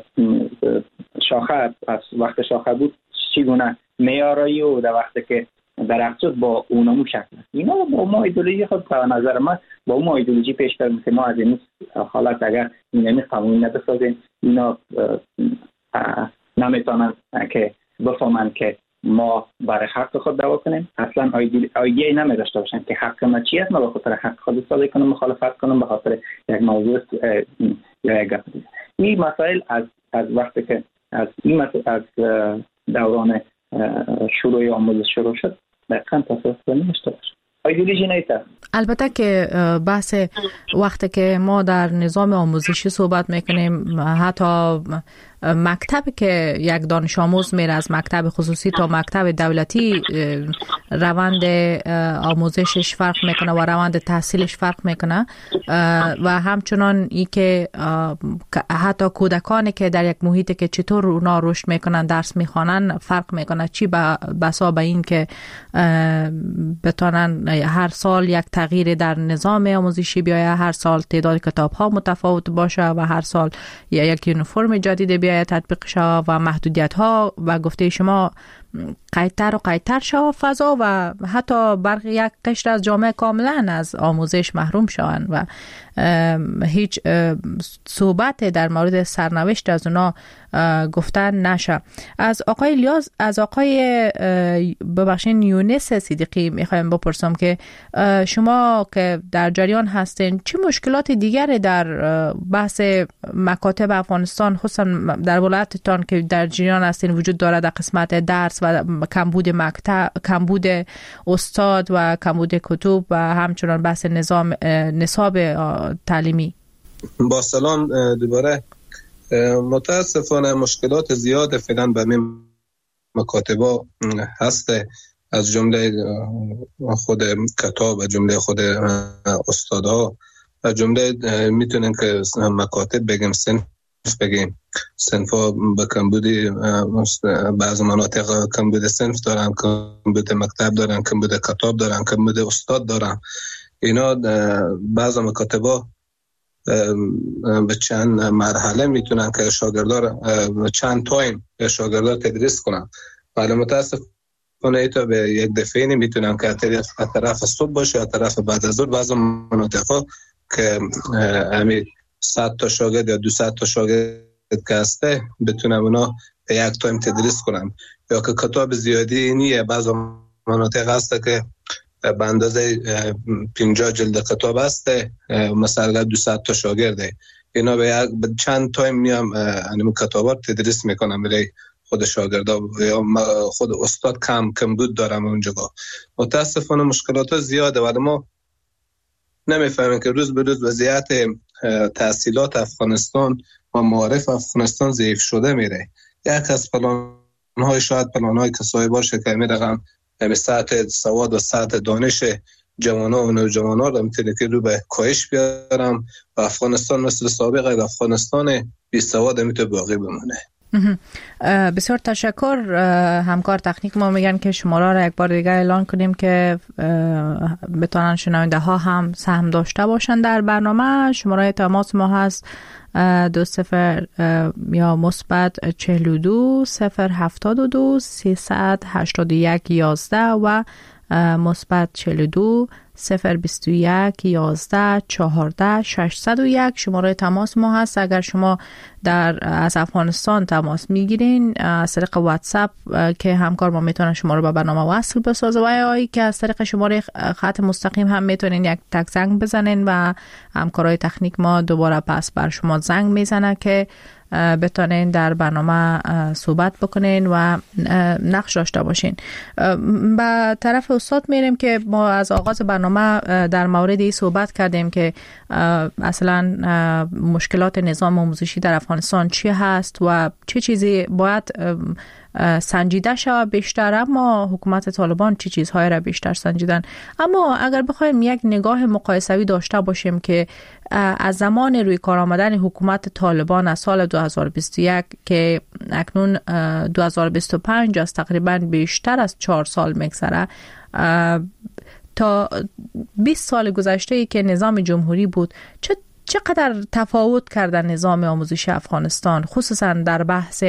[SPEAKER 8] شاخه از وقت شاخه بود چگونه میارایی و در وقتی که درخت شد با اونمو شکل است. اینا با ما ایدئولوژی خود به نظر من با ما ایدئولوژی پیش کردیم که ما از این حالت اگر اینمی قانون نبسازیم اینا نمیتونن که بفهمن که ما برای حق خود دعوا کنیم. اصلا ایده نمی داشته باشن که حق ما چی است، ما به خاطر حق خود استفاده کنیم مخالفت کنیم به خاطر یک موضوع یا یک گپ. این مسائل از از وقتی که از این از دوران شروع آموزش شروع شد دقیقاً تصادف نمیشته باشه. ایدئولوژی نیست.
[SPEAKER 2] البته که بحث وقتی که ما در نظام آموزشی صحبت میکنیم حتی مکتب که یک دانش آموز میره از مکتب خصوصی تا مکتب دولتی روند آموزشش فرق میکنه و روند تحصیلش فرق میکنه و همچنان ای که حتی کودکانی که در یک محیطی که چطور اونا رشد میکنن درس میخوانن فرق میکنه، چی بسا به این که بتونن هر سال یک تغییر در نظام آموزشی بیایه، هر سال تعداد کتاب ها متفاوت باشه و هر سال یک یونیفرم جدید بیایه تطبیق شود و محدودیت ها و گفته شما قیدتر و قیدتر شود فضا و حتی برخی یک قشر از جامعه کاملا از آموزش محروم شوند و هیچ صحبت در مورد سرنوشت از اونا گفتن نشه. از آقای الیاس، از آقای ببخشید یونس صدیقی میخوایم بپرسم که شما که در جریان هستین چه مشکلات دیگری در بحث مکاتب افغانستان خصوصا در ولایتتان که در جریان هستین وجود دارد در قسمت درس و کمبود مکتب، کمبود استاد و کمبود کتب و همچنان بحث نظام نصاب تعلیمی؟
[SPEAKER 9] با سلام دوباره. متاسفانه مشکلات زیاد فعلا به این مکاتبا هست، از جمله خود کتاب و جمله خود استادها و جمله میتونن که مکاتب بگیم صنف بگیم صنفا به کمبودی بعض مناطق کمبود صنف دارن، کمبود مکتب دارن، کمبود کتاب دارن، کمبود استاد دارن. اینا بعض مکاتبا به چند مرحله میتونن که شاگردار چند تایم شاگردار تدریس کنن، ولی متاسفانه ایتا به یک دفعه نمیتونن که از طرف صبح باشه از طرف بعد از ظهر. بعض مناطقا که همین صد تا شاگرد یا دویست تا شاگرد که هسته بتونن اونا به یک تایم تدریس کنن، یا که کتاب زیادی نیه. بعض مناطق هسته که به اندازه پنجاه جلد کتاب هسته، مثلا دویست تا شاگرده، اینا به یک چند تایم میام انم کتابات تدریس میکنم برای خود شاگردا یا خود استاد کم کم بود دارم اونجا. متاسفانه مشکلات زیاده ولی ما نمیفهمیم که روز به روز وضعیت تحصیلات افغانستان و معارف افغانستان ضعیف شده میره. یک از پلان‌های شاید پلان‌های کسایی باشه که میرقم به سطح سواد و سطح دانش جوانان و نوجوانان رو میتونه که رو به کاهش بیارم و افغانستان مثل سابق افغانستان بی سواد میتونه باقی بمونه.
[SPEAKER 2] بسیار تشکر. همکار تکنیک ما میگن که شماره را یک بار دیگه اعلان کنیم که بتونن شنونده ها هم سهم داشته باشن در برنامه. شماره تماس ما هست دو صفر یا مثبت چهل و دو صفر هفتاد و دو سیصد هشتاد و یک یازده و مثبت چهل و دو صفر بیست و یک یازده چهارده ششصد و یک شماره تماس ما هست. اگر شما در از افغانستان تماس میگیرین از طریق واتساپ که همکار ما میتونن شما رو به برنامه وصل بسازه و یا که از طریق شماره خط مستقیم هم میتونین یک تک زنگ بزنین و همکارای تکنیک ما دوباره پس بر شما زنگ میزنه که بتونین در برنامه صحبت بکنین و نقش داشته باشین. به طرف استاد میریم که ما از آغاز برنامه در مورد این صحبت کردیم که اصلا مشکلات نظام آموزشی در افغانستان چی هست و چه چیزی باید سنجیده شود بیشتر، اما حکومت طالبان چه چیزهای را بیشتر سنجیدن. اما اگر بخوایم یک نگاه مقایسوی داشته باشیم که از زمان روی کار آمدن حکومت طالبان از سال دو هزار و بیست و یک که اکنون دو هزار و بیست و پنج از تقریبا بیشتر از چهار سال میگذره تا بیست سال گذشته ای که نظام جمهوری بود، چه چقدر تفاوت کرده نظام آموزشی افغانستان خصوصا در بحث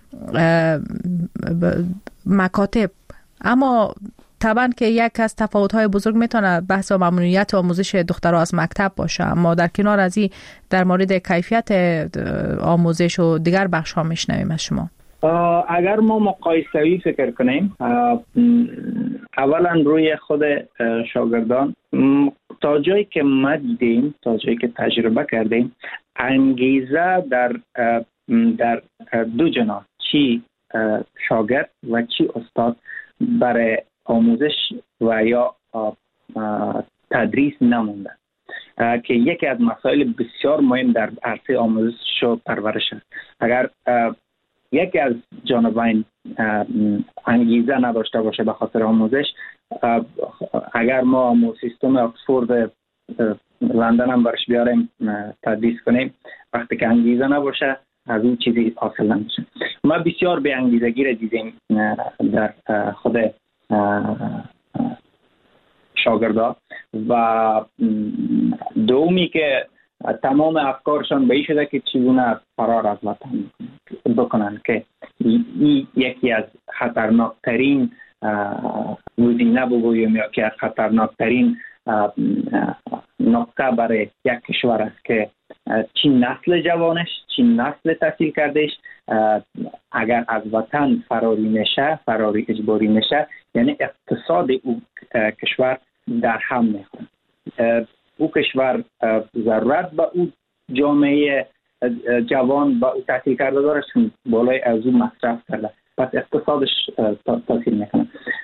[SPEAKER 2] مکاتب. اما طبعا که یک از تفاوت‌های بزرگ میتونه بحث ممنوعیت آموزش دخترها از مکتب باشه، اما در کنار از این در مورد کیفیت آموزش و دیگر بخش‌ها میشنویم از شما.
[SPEAKER 8] اگر ما مقایسه‌ای فکر کنیم، اولا روی خود شاگردان تا جایی که ما دیدیم، تا جایی که تجربه کردیم، انگیزه در در دو جناح، چی شاگرد و چی استاد، برای آموزش و یا تدریس نمونده که یکی از مسائل بسیار مهم در عرصه آموزش و پرورش است. اگر یکی از جانبین انگیزه نداشته باشه به خاطر آموزش، اگر ما مو سیستم اکسفورد لندن هم برش بیاریم تدریس کنیم، وقتی که انگیزه نباشه از اون چیزی حاصل نمیشه. ما بسیار به انگیزگی را دیدیم در خود شاگردا و دومی که تمام افکارشان به این شده که چگونه فرار از وطن بکنن که این یکی از خطرناکترین گزینه بگویم یا که از خطرناکترین نقطه برای یک کشور است که چین نسل جوانش، چین نسل تحصیل کردهش اگر از وطن فراری نشه، فراری اجباری نشه، یعنی اقتصاد او کشور در هم میخوره. او کشور ضرورت به او جامعه جوان با او تحصیل کرده داره چون بالای از او مصرف کرده، پس اقتصادش تاثیر میکنه.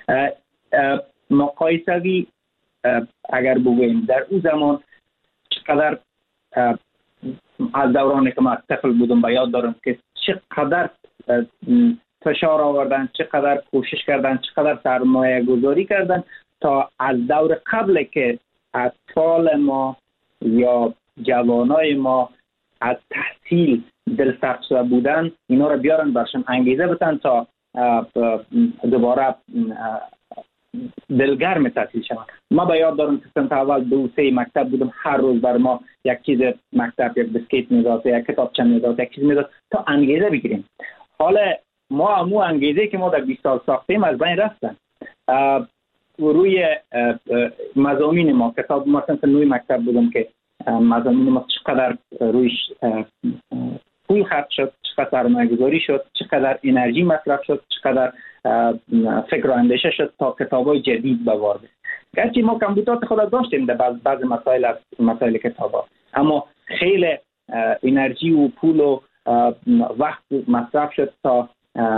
[SPEAKER 8] مقایسوی اگر بگوییم در او زمان چقدر از دورانی که ما طفل بودم به یاد دارم که چقدر فشار آوردن، چقدر کوشش کردن، چقدر سرمایه گذاری کردن تا از دور قبل که اطفال ما یا جوانای ما از تحصیل دلسرد شده بودن اینا رو بیارن برشون انگیزه بتن تا دوباره دلگرم تحصیل شوند. ما به یاد دارم که سنت اول دو سه مکتب بودم، هر روز بر ما یک چیز مکتب، یک بسکیت میداد، یک کتابچه میداد، یک چیز میداد تا انگیزه بگیریم. حالا ما همو انگیزه که ما در بیست سال ساختیم از بین رفتن. روی مضامین ما کتاب مثلا نوی مکتب بودم که مضامین ما چقدر رویش پول خرج شد، چقدر سرمایه گذاری شد، چقدر انرژی مصرف شد، چقدر فکر و اندیشه شد تا کتابای جدید بوارده. گرچه ما کمبودات خود داشتیم در بعض بعض مسائل از مسائل کتابا، اما خیلی انرژی و پول و وقت مصرف شد تا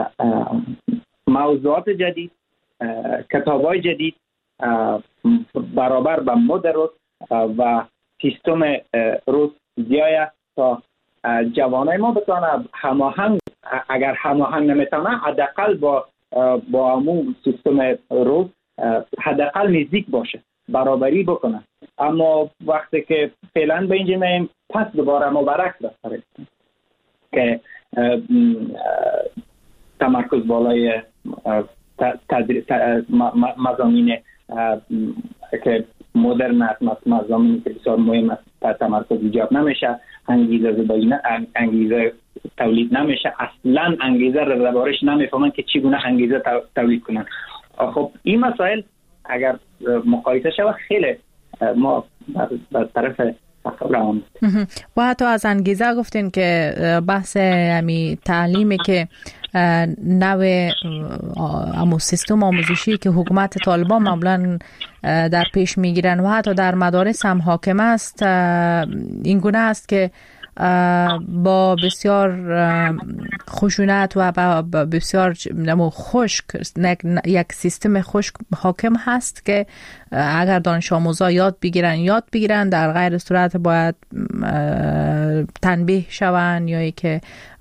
[SPEAKER 8] موضوعات جدید، کتابای جدید برابر با مد روز و سیستم روز بیاید تا جوانای ما بتونه هماهنگ، اگر هماهنگ نمیتونه حداقل با با همون سیستم روز حداقل نزدیک باشه، برابری بکنه. اما وقتی که فعلا به اینجا میم پس دوباره ما برعکس داریم که تمرکز بالای مضامین که مدرن است، مضامینی که بسیار مهم است تمرکز ایجاد نمیشه، انگیزه زبایی انگیزه تولید نمیشه، اصلا انگیزه رو دربارش نمیفهمن که چگونه انگیزه تولید کنن. خب این مسائل اگر مقایسه شود خیلی ما بر طرف روان.
[SPEAKER 2] و حتی از انگیزه گفتین که بحث امی تعلیمی که نوع امو سیستم آموزشی که حکومت طالبان معمولا در پیش میگیرن و حتی در مدارس هم حاکم است این گونه است که با بسیار خشونت و با بسیار خشک یک سیستم خشک حاکم هست که اگر دانش آموزا یاد بگیرن یاد بگیرن در غیر صورت باید تنبیه شون یا که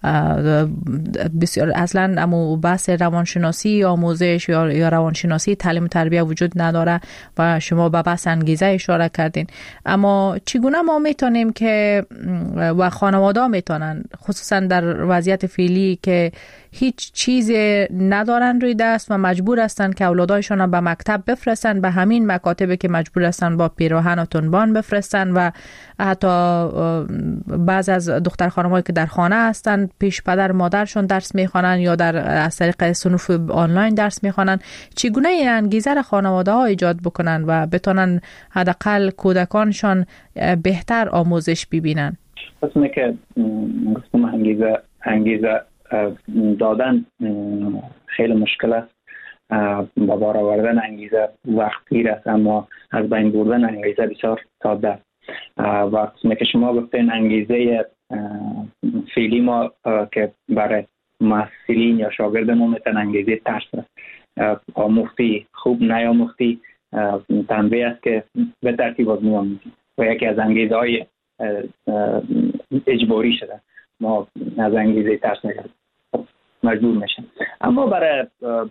[SPEAKER 2] بسیار اصلا امو بحث روانشناسی آموزش یا یا روانشناسی تعلیم و تربیت وجود نداره و شما به بحث انگیزه اشاره کردین. اما چگونه ما میتونیم که و خانواده میتونن خصوصا در وضعیت فعلی که هیچ چیز ندارن روی دست و مجبور هستن که اولادایشون به مکتب بفرستن، به همین مکاتبی که مجبور هستن با پیراهن و تنبان بفرستن و حتی بعض از دختر خانمایی که در خانه هستن پیش پدر مادرشون درس میخوانن یا در از طریق صنوف آنلاین درس میخوانن. چگونه این انگیزه را خانواده ها ایجاد بکنن و بتونن حداقل کودکانشان بهتر آموزش ببینن؟
[SPEAKER 8] اصلا که گفتم انگیزه انگیزه دادن خیلی مشکل است. با بار آوردن انگیزه وقت گیر است، اما از بین بردن انگیزه بسیار ساده. وقتی که شما گفتین انگیزه فعلی ما که برای محصلین یا شاگرد ما میتن انگیزه ترس است. آموختی خوب نیاموختی تنبیه است که به ترتیب از میآموزی و یکی از انگیزه های اجباری شده. ما از انگیزه ترس نگرد مجبور میشن. اما برای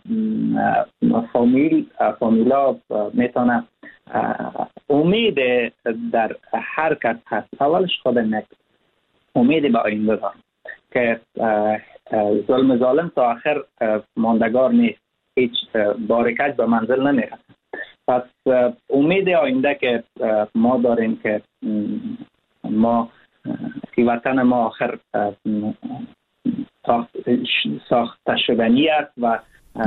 [SPEAKER 8] فامیل فامیلا میتونه امید در هر کس هست. اولش خود نک امید به آینده دارم که ظلم ظالم تا آخر ماندگار نیست، هیچ بارکج به منزل نمیرسه. پس امید آینده که ما داریم که ما که وطن ما آخر ساخت ساخته شدنی است و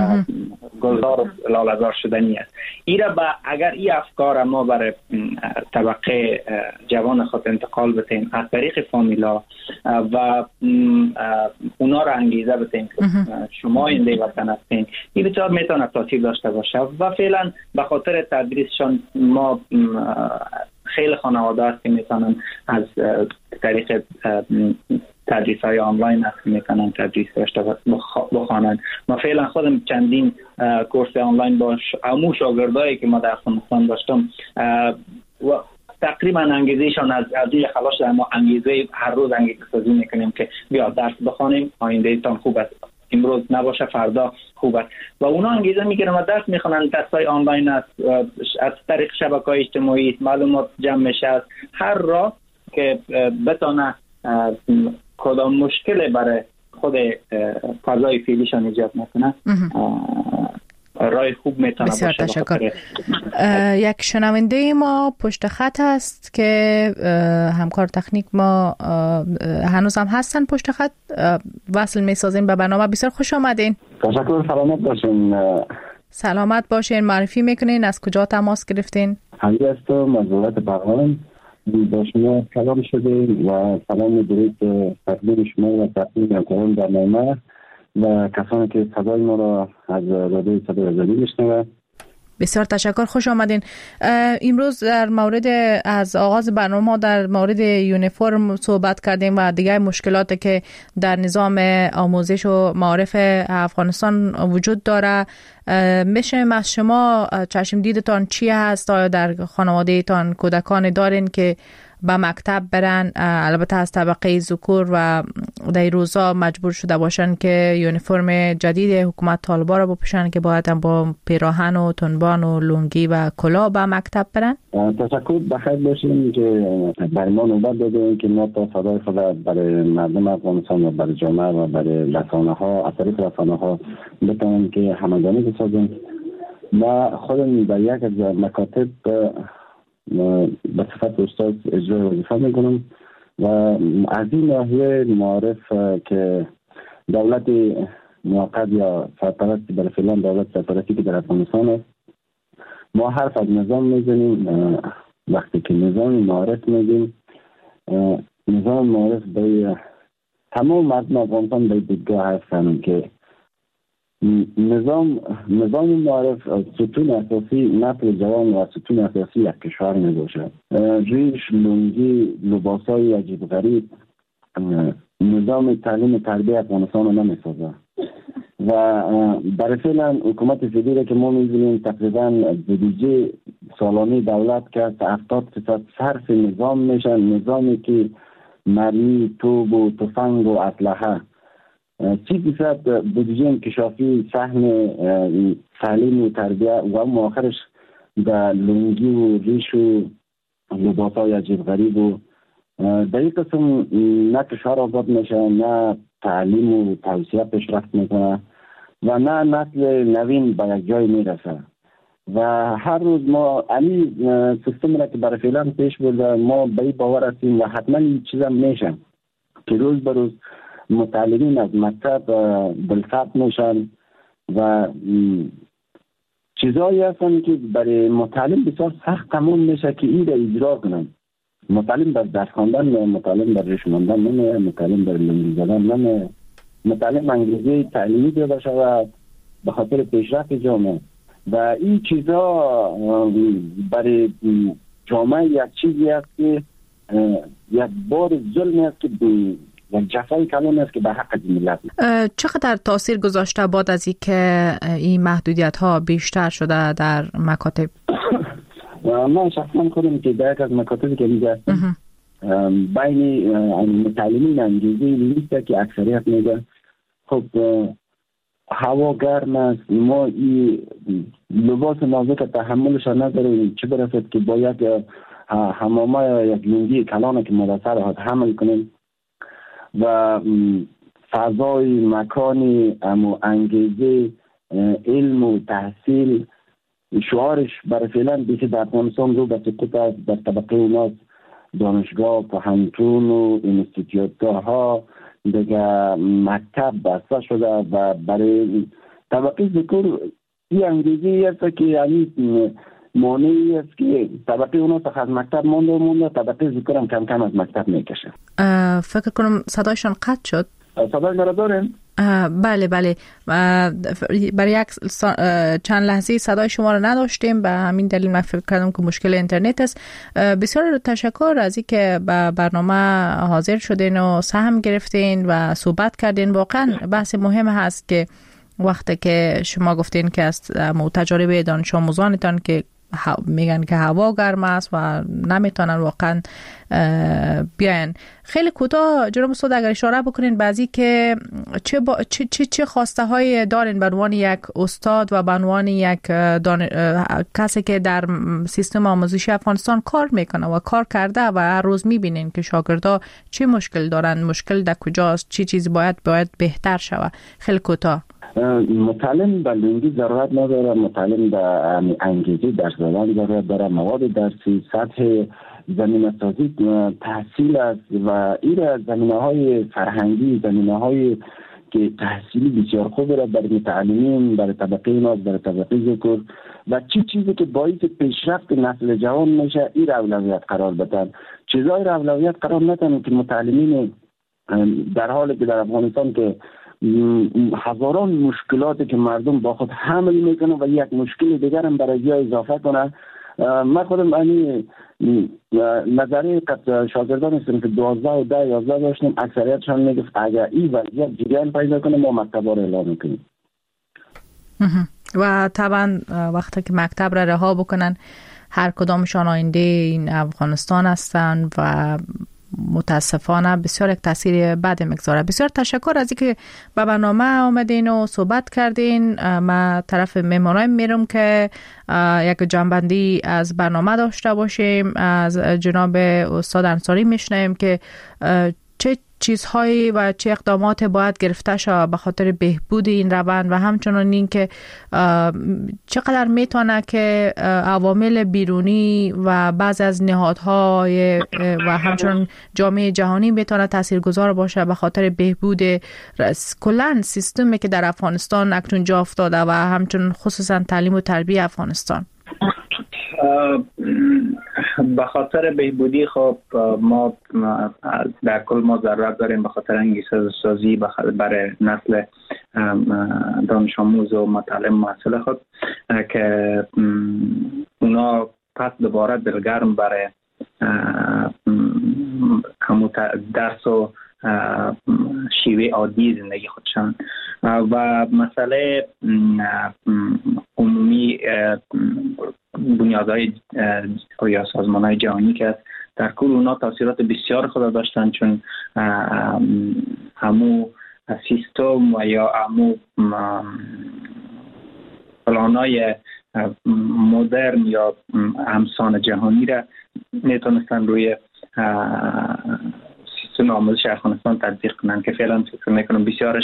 [SPEAKER 8] گلدار لاله‌زار شدنی است. ایرا با اگر این افکار ما برای طبقه جوان خود انتقال بتیم از طریق فامیلا و اونا را انگیزه بتیم که شما اینده وطن هستین، این بسیار میتونه تاثیر داشته باشه و فعلا به خاطر تدریسشان ما خیلی خانواده هست که میتونن از طریق تدریس های آنلاین هست که میتونن تدریس داشته بخوانن. ما فعلا خودم چندین کورس آنلاین با امو شاگردایی که ما در افغانستان داشتم و تقریبا انگیزهشان از از این خلاص در ما انگیزه هر روز انگیزه سازی میکنیم که بیا درس بخوانیم، آینده تان خوب است، امروز نباشه فردا خوب است و اونا انگیزه میگیرن و درس میخونن. درسای آنلاین است، از طریق شبکه‌های اجتماعی معلومات جمع میشه، هر راه که بتونه کدام مشکل برای خود فضای فعلیشان ایجاد نکنه رای خوب میتونه باشه.
[SPEAKER 2] بسیار تشکر. یک شنونده ما پشت خط است که همکار تکنیک ما هنوز هم هستن پشت خط، وصل میسازین به برنامه. بسیار خوش آمدین.
[SPEAKER 10] تشکر. سلامت باشین.
[SPEAKER 2] سلامت باشین. معرفی میکنین از کجا تماس گرفتین؟
[SPEAKER 10] حمید هستم از ولایت بغلان. با شما سلام شده و سلام درود تقدیم شما و تقدیم همکاران برنامه و کسانی که صدای ما را از رادیوی صدای آزادی میشنوند.
[SPEAKER 2] بسیار تشکر. خوش آمدین. امروز در مورد از آغاز برنامه ما در مورد یونیفرم صحبت کردیم و دیگه مشکلاتی که در نظام آموزش و معارف افغانستان وجود داره. میشه از شما چشم دیدتان چی هست؟ آیا در خانواده تان کودکان دارین که به مکتب برن، البته از طبقه ذکور و در روزا مجبور شده باشن که یونیفرم جدید حکومت طالبان را بپوشن که باید هم با پیراهن و تنبان و لنگی و کلاه به مکتب برن؟
[SPEAKER 10] تشکر. بخیر باشین که برای ما نوبت دادین که ما تا صدای خود برای مردم افغانستان و برای جامعه و برای رسانه ها از طریق رسانه ها بتونیم که همگانی بسازیم. ما خودم در یک از مکاتب به صفت استاد اجرای وظیفه میکنم و از این ناحیه معارف که دولت موقت یا سرپرستی برای فعلا دولت سرپرستی که در افغانستان است، ما حرف از نظام میزنیم. وقتی که نظام معارف میگیم، نظام معارف به تمام مردم افغانستان به دیدگاه هستند که نظام نظام معارف ستون اساسی نسل جوان و ستون اساسی یک کشور می باشد. ریش، لنگی، لباسای عجیب غریب نظام تعلیم و تربیت افغانستان رو نمی سازه و برای فعلا حکومت فدرال که ما می‌بینیم تقریبا بودجه سالانه دولت که هفتاد درصد صرف نظام میشن، نظامی که مرمی، توپ و تفنگ و اسلحه. سی درصد بودجه انکشافی سهم تعلیم و تربیت و مؤخرش در لنگی و ریش و لباسای عجیب غریب و در این قسم نه کشور آباد میشه، نه تعلیم و توسعه پیشرفت میکنه و نه نسل نوین به یک جای میرسه و هر روز ما علی سیستم را که برای فعلا پیش برده ما به این باور هستیم و حتما این چیز هم میشه که روز به روز متعلمین از مکتب بالفعل میشن و چیزایی هستن که برای متعلم بسیار سخت تمام میشه که این را اجرا کنن. متعلم بر درس خواندن نه، متعلم بر ریش ماندن نه، متعلم بر لنگی زدن نه، متعلم انگیزه تعلیمی پیدا شود به خاطر پیشرفت جامعه و این چیزا برای جامعه یک چیزی است که یک بار ظلمی است که یک جفای کلان است که به حق ملت.
[SPEAKER 2] چقدر تاثیر گذاشته بعد از اینکه این محدودیت ها بیشتر شده در مکاتب؟
[SPEAKER 10] من شخصا خودم که در یک از مکاتبی که میگه هستم بین متعلمین انگیزه لیسته که اکثریت میگه خب هوا گرم است، ما این لباس نازک تحملش نداریم، چه برسد که با یک حمامه یا یک لنگی کلانه که ما در سر حمل کنیم و فضای مکانی امو انگیزه علم و تحصیل شعارش برای فعلا بیشه در افغانستان رو به سقوط است. در طبقه اوناست دانشگاه، پهنتون و اینستیتیوت ها، دیگه مکتب بسته شده و برای طبقه ذکر این انگیزی است که یعنی مانعی است که طبقه اونا تا از مکتب مونده و مونده، طبقه ذکر هم کم کم از مکتب میکشه.
[SPEAKER 2] فکر کنم صدایشان قطع شد.
[SPEAKER 10] صدای مرا دارین؟
[SPEAKER 2] بله بله، برای یک چند لحظه صدای شما رو نداشتیم، به همین دلیل من فکر کردم که مشکل اینترنت است. بسیار تشکر از اینکه به برنامه حاضر شدین و سهم گرفتین و صحبت کردین. واقعا بحث مهم هست که وقتی که شما گفتین که از تجارب دانش آموزانتان که میگن که هوا گرم است و نمیتونن واقعا بیاین، خیلی کوتاه جناب استاد اگر اشاره بکنین بعضی که چه, با چه, چه, چه خواسته های دارین به عنوان یک استاد و به عنوان یک دان... کسی که در سیستم آموزشی افغانستان کار میکنه و کار کرده و هر روز میبینین که شاگردا چه مشکل دارن، مشکل در کجاست، چه چیزی باید باید بهتر شود. خیلی کوتاه.
[SPEAKER 10] متعلم به لنگی ضرورت نداره، متعلم به انگیزی درس دادن ضرورت داره، مواد درسی، سطح زمینه سازی تحصیل است و این زمینه های فرهنگی، زمینه های که تحصیلی بسیار خوب را برای متعلمین، برای طبقه ناز، برای طبقه ذکر و چی چیزی که باعث پیشرفت نسل جوان میشه این اولویت قرار بدن. چیزای را اولویت قرار ندن که متعلمین در حالی که در افغانستان که هزاران مشکلاتی که مردم با خود حمل میکنه و یک مشکل دیگر هم برای جای اضافه کنه. من خودم اینی نظری که شاگردان صنف دوازده و ده یازده داشتیم، اکثریتشان میگفت اگر این وضعیت جریان پیدا کنه ما مکتب را اعلام میکنیم.
[SPEAKER 2] و طبعا وقتی که مکتب را رها بکنن، هر کدامشان آینده این افغانستان هستن و متاسفانه بسیار یک تاثیر بد میگذاره. بسیار تشکر از اینکه به برنامه آمدین و صحبت کردین. ما طرف مهمانان میرم که یک جنبندی از برنامه داشته باشیم. از جناب استاد انصاری میشنویم که چه چیزهایی و چه اقدامات باید گرفته شود به خاطر بهبود این روند و همچنین این که چقدر میتونه که عوامل بیرونی و بعضی از نهادهای و همچنین جامعه جهانی میتونه تاثیرگذار باشه به خاطر بهبود کلا سیستمی که در افغانستان اکنون جا افتاده و همچنین خصوصا تعلیم و تربیت افغانستان.
[SPEAKER 8] به خاطر بهبودی خب ما در کل ما ضرورت داریم به خاطر انگیزه سازی برای نسل دانش آموز و متعلم محصل خود که اونا پس دوباره دلگرم برای همون درس و شیوه عادی زندگی خودشان و مسئله عمومی بنیادهای یا سازمانهای جهانی که در کل اونا تاثیرات بسیار خود داشتن، چون همو سیستم و یا همو پلانای مدرن یا همسان جهانی را میتونستن روی سیستم آموزش افغانستان تطبیق کنن که فعلا فکر میکنم بسیارش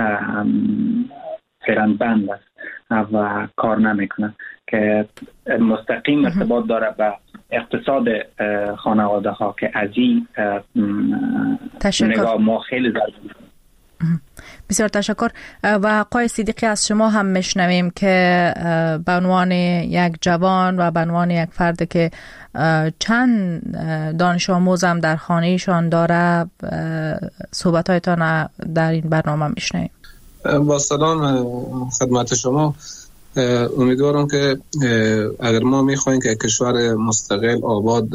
[SPEAKER 8] فعلا بند است و کار نمیکنه که مستقیم ارتباط داره به اقتصاد خانواده ها که از این نگاه ما خیلی ضروری.
[SPEAKER 2] بسیار تشکر. و آقای صدیقی از شما هم میشنویم که به عنوان یک جوان و به عنوان یک فرد که چند دانش آموز هم در خانه‌شان داره صحبت‌هایتان در این برنامه میشنویم.
[SPEAKER 9] با سلام خدمت شما. امیدوارم که اگر ما میخوایم که کشور مستقل آباد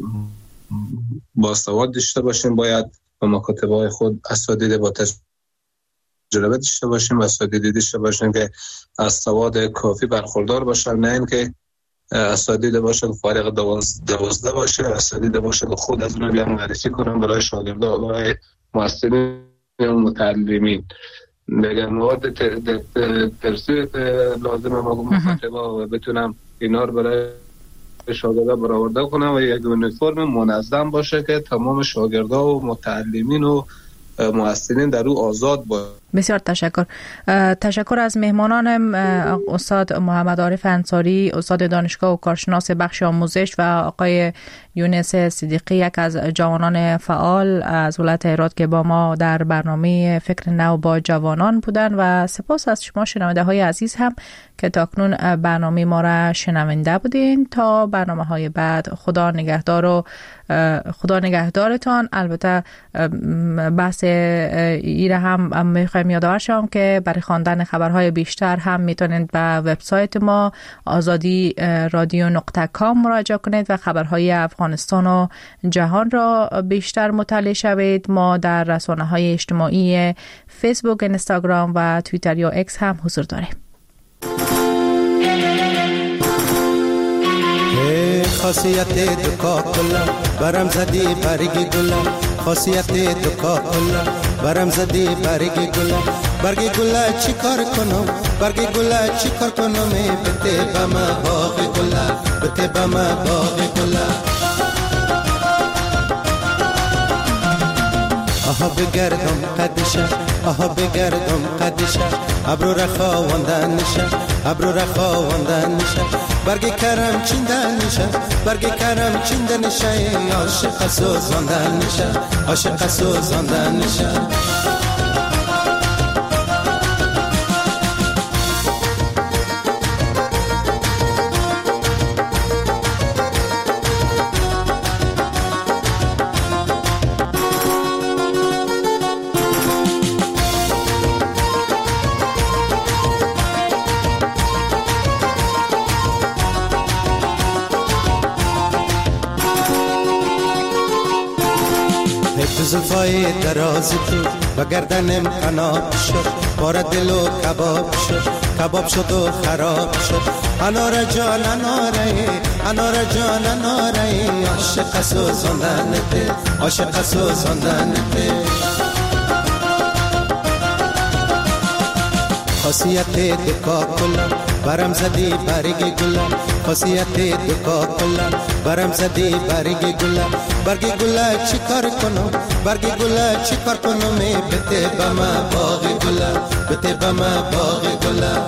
[SPEAKER 9] باسواد داشته باشیم، باید با مکاتبه‌های خود اساتید با تجربه داشته باشیم و اساتید داشته باشیم که از سواد کافی برخوردار باشن، نه اینکه اساتید باشه که فارغ دوازده باشه، اساتید باشه که خود از اون بیان معرفی کنن برای شاگردان، برای مؤسسین و متعلمین. بگم مواد درسی لازمه ما مکاتبه و بتونم اینا رو برای شاگردان برآورده کنم و یک یونیفرم منظم باشه که تمام شاگردان و متعلمین و مؤسسین در او آزاد باشه.
[SPEAKER 2] بسیار تشکر. تشکر از مهمانانم، استاد محمد عارف انصاری، استاد دانشگاه و کارشناس بخش آموزش، و آقای یونس صدیقی، یک از جوانان فعال از ولایت هرات که با ما در برنامه فکر نو با جوانان بودن. و سپاس از شما شنونده های عزیز هم که تاکنون برنامه ما را شنونده بودین. تا برنامه های بعد، خدا نگهدار و خدا نگهدارتان. البته بحث ایره هم میخوایم یادآور شم که برای خواندن خبرهای بیشتر هم میتونید به وبسایت ما آزادی رادیو نقطه کام مراجعه کنید و خبرهای افغانستان و جهان را بیشتر مطالعه شوید. ما در رسانه‌های اجتماعی فیسبوک، اینستاگرام و توییتر یا اکس هم حضور داریم.
[SPEAKER 11] خاصیت دکا کلا برم زدی برگی گلا، خاصیت دکا کلا برم زدی برگی گلا، برگی گلا چی کار کنم، برگی گلا چی کار کنم، بته بما باغ گلا، بته بما باغ گلا. آها بگردم قدشه، آها بگردم قدشه، ابرو رخا وندن نشه، ابرو رخا وندن نشه، برگ کرم چیندن نشه، برگ کرم چیندن نشه، عاشق سوزاندن نشه، عاشق سوزاندن نشه. زلفای درازی تو و گردنم قناب شد، بار دل و کباب شد، کباب شد و خراب شد. انار جان اناره، انار جان اناره، عاشق سوزاندن ده، عاشق سوزاندن ده. خاصیت دکا کلا برم زدی برگ گلا، خاصیت دکا کلا برم زدی برگ گلا، برگ گلا چی کار کنم، برگ گلا چی کار کنم، بته بما باغ گلا، بته بما باغ گلا.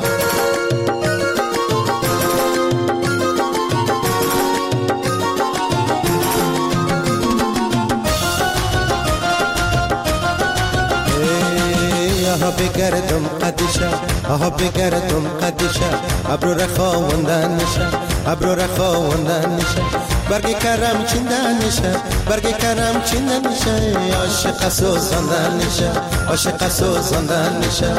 [SPEAKER 11] آها بگردم قدشه، آها بگردم قدشه، ابرو رخا وندن نشه، ابرو رخا وندن نشه، برگ کرم چیندن نشه، برگ کرم چیندن نشه، عاشق سوزاندن نشه، عاشق سوزاندن نشه.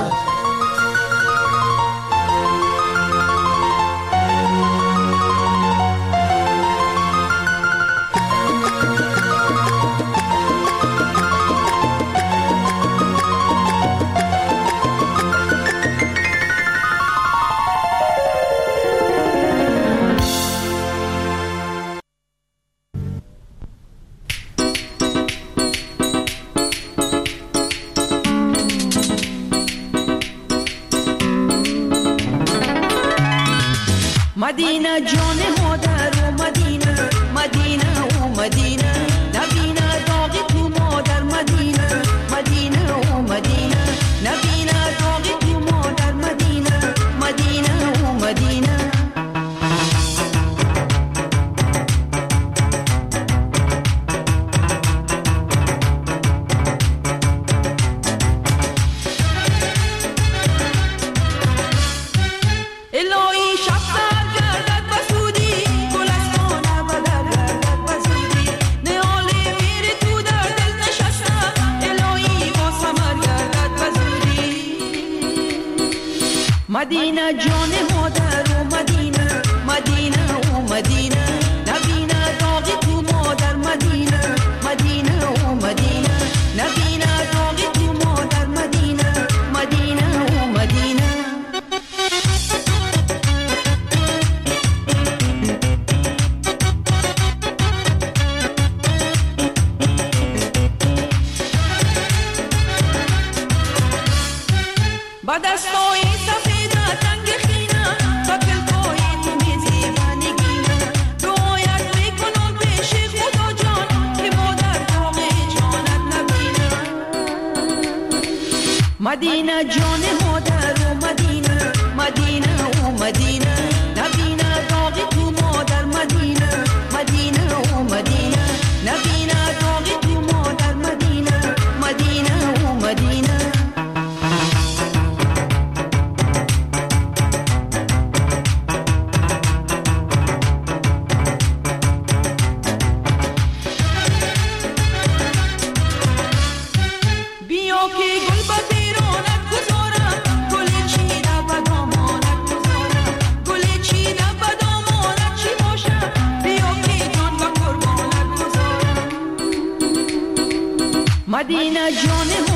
[SPEAKER 12] مدینه جان مادر و مدینه، مدینه و مدینه، نبینه داغی تو مادر مدینه، مدینه و مدینه، نبینه داغی تو مادر مدینه، مدینه و مدینه. مدینه جان مادر و مدینه، مدینه و مدینه، نبینه داغی تو مادر مدینه، مدینه و مدینه، نبینه داغی تو مادر مدینه، مدینه و مدینه. با دستای سفید تنگ خینه با کلکای تو میزیبانگینه، دعایت میکنم پیش خدا جان که مادر داغ جانت نبینه. مدینه جان مادر و مدینه مدینه و مدینه نبینه داغی تو مادر مدینه مدینه و مدینه نبینه داغی تو مادر مدینه مدینه و مدینه مدینه جان